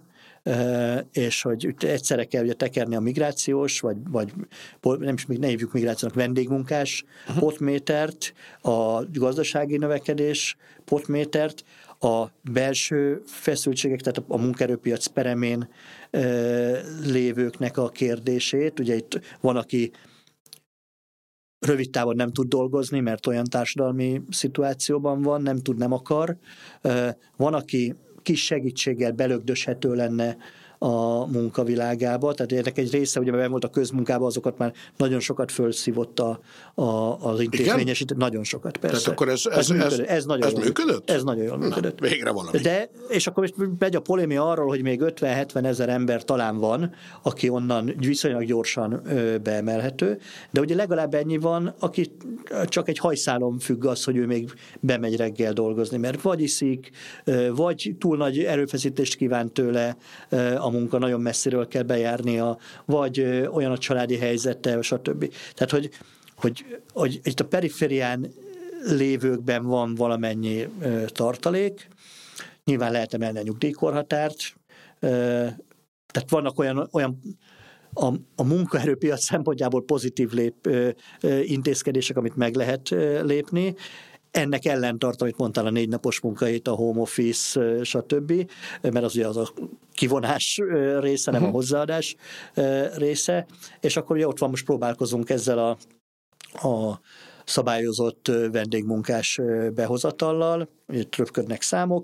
[SPEAKER 3] és hogy egyszerre kell ugye tekerni a migrációs, vagy, vagy nem is ne hívjuk migrációnak, vendégmunkás uh-huh. potmétert, a gazdasági növekedés potmétert, a belső feszültségek, tehát a munkaerőpiac peremén lévőknek a kérdését. Ugye itt van, aki rövid távon nem tud dolgozni, mert olyan társadalmi szituációban van, nem tud, nem akar. Van, aki kis segítséggel belögdöshető lenne a munkavilágába, tehát ennek egy része, ugye mert volt a közmunkában, azokat már nagyon sokat fölszívott a, a, az intézményesítő, nagyon sokat, persze.
[SPEAKER 2] Tehát akkor ez,
[SPEAKER 3] ez,
[SPEAKER 2] ez,
[SPEAKER 3] ez, ez, nagyon
[SPEAKER 2] ez
[SPEAKER 3] jól
[SPEAKER 2] működött?
[SPEAKER 3] Ez nagyon jól működött.
[SPEAKER 2] Na, végre valami.
[SPEAKER 3] De, és akkor megy a polémia arról, hogy még ötven-hetven ezer ember talán van, aki onnan viszonylag gyorsan ö, beemelhető, de ugye legalább ennyi van, aki csak egy hajszálon függ az, hogy ő még bemegy reggel dolgozni, mert vagy iszik, vagy túl nagy erőfeszítést kíván tőle a munka, nagyon messziről kell bejárnia, vagy olyan a családi helyzete, stb. Tehát, hogy, hogy, hogy itt a periférián lévőkben van valamennyi tartalék, nyilván lehet emelni a nyugdíjkorhatárt, tehát vannak olyan, olyan a, a munkaerőpiac szempontjából pozitív lép, ö, ö, intézkedések, amit meg lehet ö, lépni. Ennek ellentart, amit mondtál, a négy napos munkahét, a home office, stb., mert az ugye az a kivonás része, nem a hozzáadás része, és akkor ugye ott van, most próbálkozunk ezzel a, a szabályozott vendégmunkás behozatallal, itt röpködnek számok.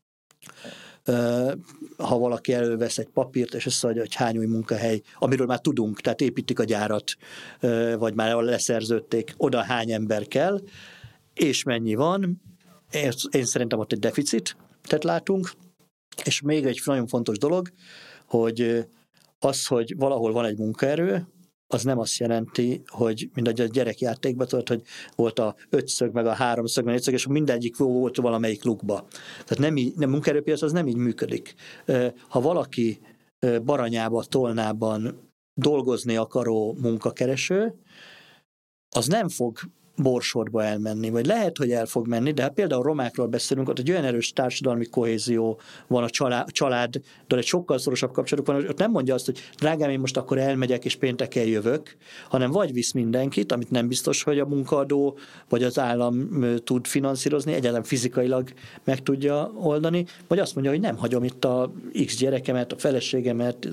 [SPEAKER 3] Ha valaki elővesz egy papírt, és összeadja, hogy hány új munkahely, amiről már tudunk, tehát építik a gyárat, vagy már leszerződték, oda hány ember kell, és mennyi van, én szerintem ott egy deficitet látunk, és még egy nagyon fontos dolog, hogy az, hogy valahol van egy munkaerő, az nem azt jelenti, hogy mindegy a gyerekjátékban tudod, hogy volt a ötszög, meg a háromszög, meg a négyszög, és mindegyik volt valamelyik lukba. Tehát nem így, nem, munkaerőpiac az nem így működik. Ha valaki Baranyába, Tolnában dolgozni akaró munkakereső, az nem fog Borsodba elmenni, vagy lehet, hogy el fog menni, de hát például romákról beszélünk, ott egy olyan erős társadalmi kohézió van a család, családdal, egy sokkal szorosabb kapcsolatuk van, hogy ott nem mondja azt, hogy drágám, én most akkor elmegyek és pénteken jövök, hanem vagy visz mindenkit, amit nem biztos, hogy a munkaadó vagy az állam tud finanszírozni, egyáltalán fizikailag meg tudja oldani, vagy azt mondja, hogy nem hagyom itt a X gyerekemet, a feleségemet.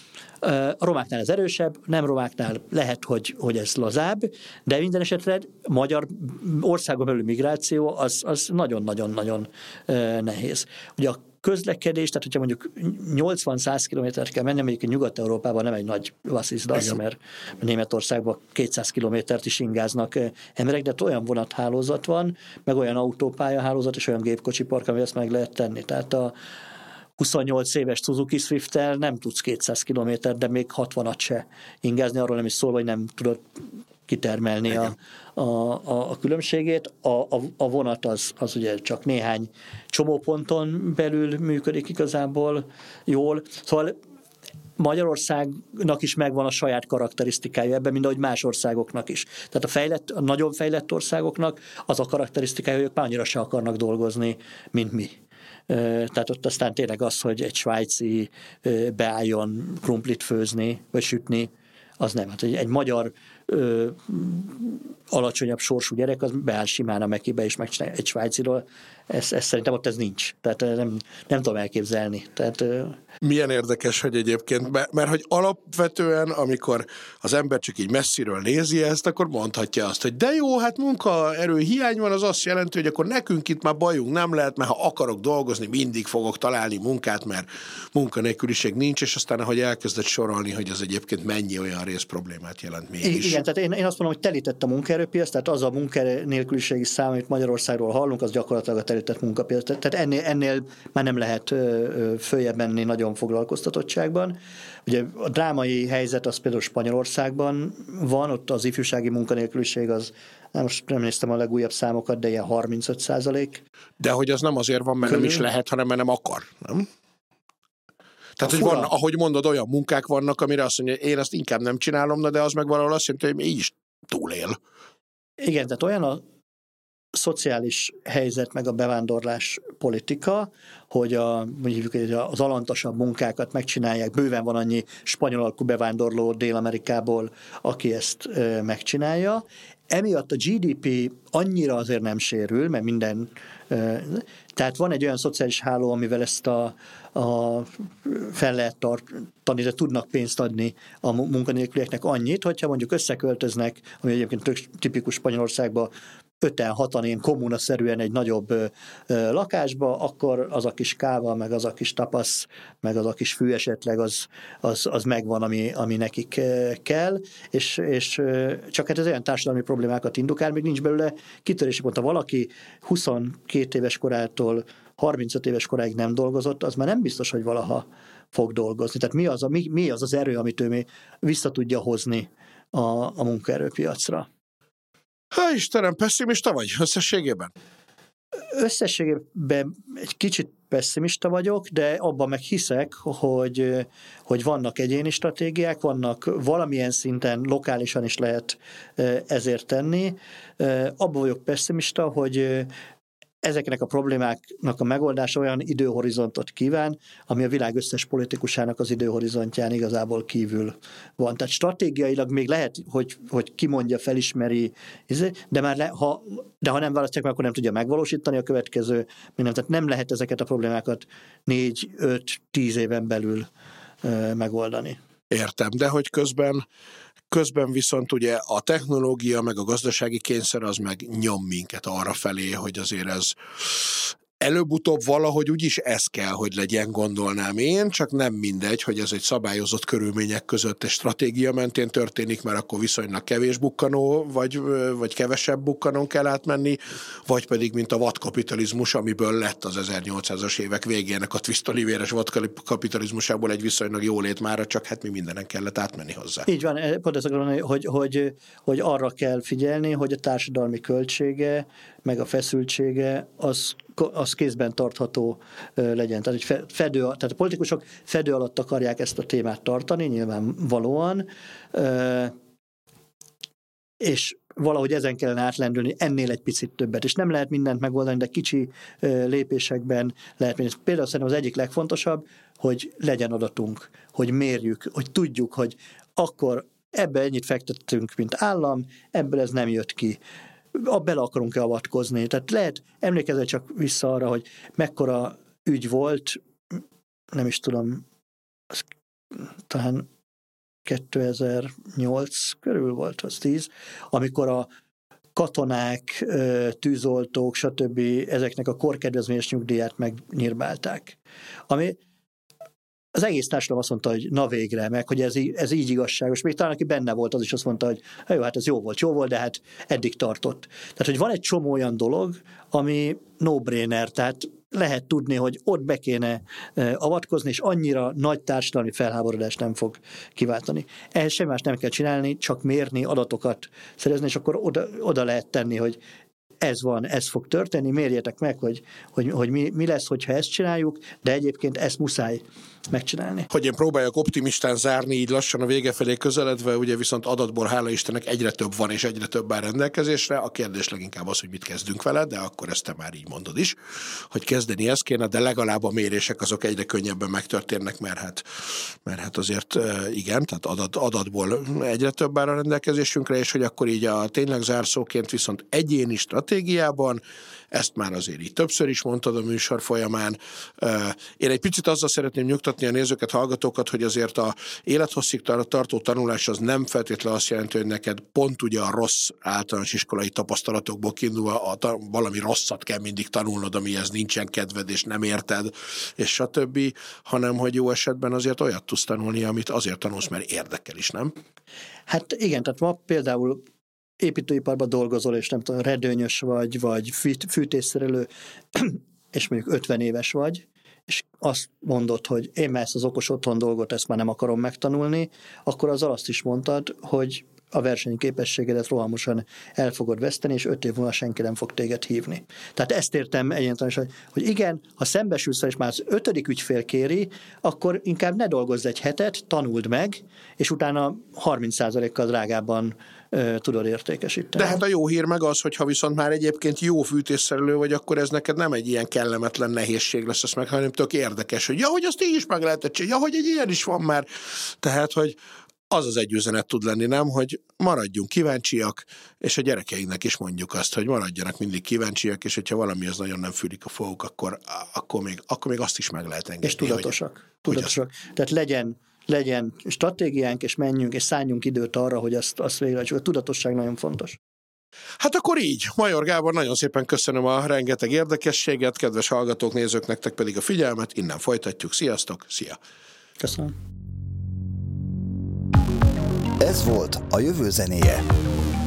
[SPEAKER 3] A romáknál ez erősebb, nem romáknál lehet, hogy, hogy ez lazább, de minden esetre magyar országon belül migráció az, az nagyon-nagyon-nagyon nehéz. Ugye a közlekedés, tehát hogyha mondjuk nyolcvan-száz kilométert kell menni, mondjuk Nyugat-Európában nem egy nagy vasszizdasz, mert Németországban kétszáz kilométert is ingáznak emberek, de olyan vonathálózat van, meg olyan autópályahálózat, és olyan gépkocsi park, ami ezt meg lehet tenni. Tehát a huszonnyolc éves Suzuki Swift-tel nem tudsz kétszáz kilométert, de még hatvanat se ingázni, arról nem is szól, hogy nem tudod kitermelni a, a, a, a különbségét. A, a, a vonat az, az ugye csak néhány csomóponton belül működik igazából jól. Szóval Magyarországnak is megvan a saját karakterisztikája ebben, mint ahogy más országoknak is. Tehát a, fejlett, a nagyon fejlett országoknak az a karakterisztikája, hogy ők már annyira se akarnak dolgozni, mint mi. Tehát ott aztán tényleg az, hogy egy svájci beálljon krumplit főzni, vagy sütni, az nem. Hát egy, egy magyar ö, alacsonyabb sorsú gyerek, az beáll simán a Mekibe, és megcsinálja egy svájciról. Ez, ez szerintem ott ez nincs. Tehát nem, nem tudom elképzelni. Tehát, ö...
[SPEAKER 2] Milyen érdekes, hogy egyébként, mert, mert hogy alapvetően, amikor az ember csak így messziről nézi ezt, akkor mondhatja azt, hogy de jó, hát munkaerő hiány van, az azt jelenti, hogy akkor nekünk itt már bajunk nem lehet, mert ha akarok dolgozni, mindig fogok találni munkát, mert munkanélküliség nincs, és aztán ahogy elkezdett sorolni, hogy ez egyébként mennyi olyan rész problémát jelent mégis.
[SPEAKER 3] Igen, tehát én, én azt mondom, hogy telített a munkaerőpiac, tehát az a munkanélküliségi szám, amit Magyarországról hallunk, az gyakorlatilag a telített munkapiac. Tehát ennél, ennél már nem lehet följebb menni nagyon foglalkoztatottságban. Ugye a drámai helyzet az például Spanyolországban van, ott az ifjúsági munkanélküliség az, nem, most nem néztem a legújabb számokat, de ilyen harmincöt százalék.
[SPEAKER 2] De hogy az nem azért van, mert körül... nem is lehet, hanem mert nem akar, nem? Tehát, hogy van, ahogy mondod, olyan munkák vannak, amire azt mondja, én azt inkább nem csinálom, de az meg valahol azt jelenti, hogy így is túlél.
[SPEAKER 3] Igen, tehát olyan a szociális helyzet, meg a bevándorlás politika, hogy a, mondjuk az alantasabb munkákat megcsinálják, bőven van annyi spanyol alkú bevándorló Dél-Amerikából, aki ezt e, megcsinálja. Emiatt a gé dé pé annyira azért nem sérül, mert minden... E, tehát van egy olyan szociális háló, amivel ezt a, a fel lehet tartani, de tudnak pénzt adni a munkanélkülieknek annyit, hogyha mondjuk összeköltöznek, ami egyébként tök tipikus Spanyolországban, öten, hatan én kommunaszerűen egy nagyobb ö, ö, lakásba, akkor az a kis káva, meg az a kis tapasz, meg az a kis fű esetleg az, az, az megvan, ami, ami nekik ö, kell, és, és ö, csak hát ez olyan társadalmi problémákat indukál, még nincs belőle kitörési pont. Ha valaki huszonkét éves korától harmincöt éves koráig nem dolgozott, az már nem biztos, hogy valaha fog dolgozni. Tehát mi az a, mi, mi az, az erő, amit ő még vissza tudja hozni a, a munkaerőpiacra?
[SPEAKER 2] Há, Istenem, pessimista vagy összességében?
[SPEAKER 3] Összességében egy kicsit pessimista vagyok, de abban meg hiszek, hogy, hogy vannak egyéni stratégiák, vannak valamilyen szinten, lokálisan is lehet ezért tenni. Abban vagyok pessimista, hogy ezeknek a problémáknak a megoldása olyan időhorizontot kíván, ami a világ összes politikusának az időhorizontján igazából kívül van. Tehát stratégiailag még lehet, hogy, hogy kimondja, felismeri, de már le, ha, de ha nem választják meg, akkor nem tudja megvalósítani a következő minden. Tehát nem lehet ezeket a problémákat négy, öt, tíz éven belül ö, megoldani.
[SPEAKER 2] Értem, de hogy közben Közben viszont ugye a technológia meg a gazdasági kényszer az meg nyom minket arra felé, hogy azért ez előbb-utóbb valahogy úgyis ez kell, hogy legyen, gondolnám én, csak nem mindegy, hogy ez egy szabályozott körülmények között egy stratégia mentén történik, mert akkor viszonylag kevés bukkanó, vagy, vagy kevesebb bukkanón kell átmenni, vagy pedig, mint a vadkapitalizmus, amiből lett az ezernyolcszázas évek végének a Twist Olivéres vadkapitalizmusából egy viszonylag jólét mára, csak hát mi mindenen kellett átmenni hozzá.
[SPEAKER 3] Így van, pont ezt akarom, hogy, hogy, hogy arra kell figyelni, hogy a társadalmi költsége, meg a feszültsége, az, az kézben tartható legyen. Tehát, hogy fedő, tehát a politikusok fedő alatt akarják ezt a témát tartani, nyilvánvalóan, és valahogy ezen kellene átlendülni, ennél egy picit többet. És nem lehet mindent megoldani, de kicsi lépésekben lehet mindent. Például szerintem az egyik legfontosabb, hogy legyen adatunk, hogy mérjük, hogy tudjuk, hogy akkor ebbe ennyit fektettünk, mint állam, ebből ez nem jött ki. Bele akarunk-e avatkozni. Tehát lehet, emlékezni csak vissza arra, hogy mekkora ügy volt, nem is tudom, az, talán kétezer-nyolc körül volt, az tíz, amikor a katonák, tűzoltók, stb. Ezeknek a korkedvezményes nyugdíját megnyírbálták. Ami az egész társadalom azt mondta, hogy na végre, meg hogy ez, ez így igazságos. Még talán aki benne volt, az is azt mondta, hogy jó, hát ez jó volt, jó volt, de hát eddig tartott. Tehát, hogy van egy csomó olyan dolog, ami no-brainer, tehát lehet tudni, hogy ott be kéne avatkozni, és annyira nagy társadalmi felháborodást nem fog kiváltani. Ehhez semmi más nem kell csinálni, csak mérni, adatokat szerezni, és akkor oda, oda lehet tenni, hogy ez van, ez fog történni, mérjétek meg, hogy, hogy, hogy mi, mi lesz, hogyha ezt csináljuk, de egyébként ezt muszáj megcsinálni.
[SPEAKER 2] Hogy én próbáljak optimistán zárni, így lassan a vége felé közeledve, ugye viszont adatból, hála Istennek, egyre több van, és egyre több áll rendelkezésre. A kérdés leginkább az, hogy mit kezdünk vele, de akkor ezt te már így mondod is, hogy kezdeni ezt kéne, de legalább a mérések azok egyre könnyebben megtörténnek, mert hát, mert hát azért igen, tehát adat, adatból egyre több áll a rendelkezésünkre, és hogy akkor így a tényleg zárszóként viszont egyéni stratégiában, ezt már azért így többször is mondtad a műsor folyamán. Én egy picit azzal szeretném nyugtatni a nézőket, hallgatókat, hogy azért a élethosszig tartó tanulás az nem feltétlenül azt jelenti, hogy neked pont ugye a rossz általános iskolai tapasztalatokból kiindulva a ta- valami rosszat kell mindig tanulnod, amihez nincsen kedved és nem érted, és stb., hanem hogy jó esetben azért olyat tudsz tanulni, amit azért tanulsz, mert érdekel is, nem?
[SPEAKER 3] Hát igen, tehát ma például építőiparban dolgozol, és nem tudom, redőnyös vagy, vagy fűtésszerelő, és mondjuk ötven éves vagy, és azt mondod, hogy én már ezt az okos otthon dolgot, ezt már nem akarom megtanulni, akkor azzal azt is mondtad, hogy a versenyképességedet rohamosan el fogod veszteni, és öt év múlva senki nem fog téged hívni. Tehát ezt értem egyáltalán, hogy, hogy igen, ha szembesülsz, és már az ötödik ügyfél kéri, akkor inkább ne dolgozz egy hetet, tanuld meg, és utána harminc százalékkal drágábban ö, tudod értékesíteni.
[SPEAKER 2] De hát a jó hír meg az, hogy ha viszont már egyébként jó fűtésszerelő vagy, akkor ez neked nem egy ilyen kellemetlen nehézség lesz, ez meg, hanem tök érdekes, hogy ja, hogy azt így is meg lehetett csinálni, ja, hogy egy ilyen is van már. Tehát, hogy az az egy üzenet tud lenni, nem, hogy maradjunk kíváncsiak, és a gyerekeinknek is mondjuk azt, hogy maradjanak mindig kíváncsiak, és hogyha valami az nagyon nem fűlik a foguk, akkor, akkor, még, akkor még azt is meg lehet engedni.
[SPEAKER 3] És tudatosak.
[SPEAKER 2] Hogy,
[SPEAKER 3] tudatosak.
[SPEAKER 2] Hogy azt...
[SPEAKER 3] Tehát legyen, legyen stratégiánk, és menjünk, és szálljunk időt arra, hogy azt, azt végrehajtsuk. A tudatosság nagyon fontos.
[SPEAKER 2] Hát akkor így. Major Gábor, nagyon szépen köszönöm a rengeteg érdekességet, kedves hallgatók, nézők, nektek pedig a figyelmet, innen folytatjuk. Sziasztok, szia!
[SPEAKER 3] Köszönöm.
[SPEAKER 1] Ez volt a jövő zenéje.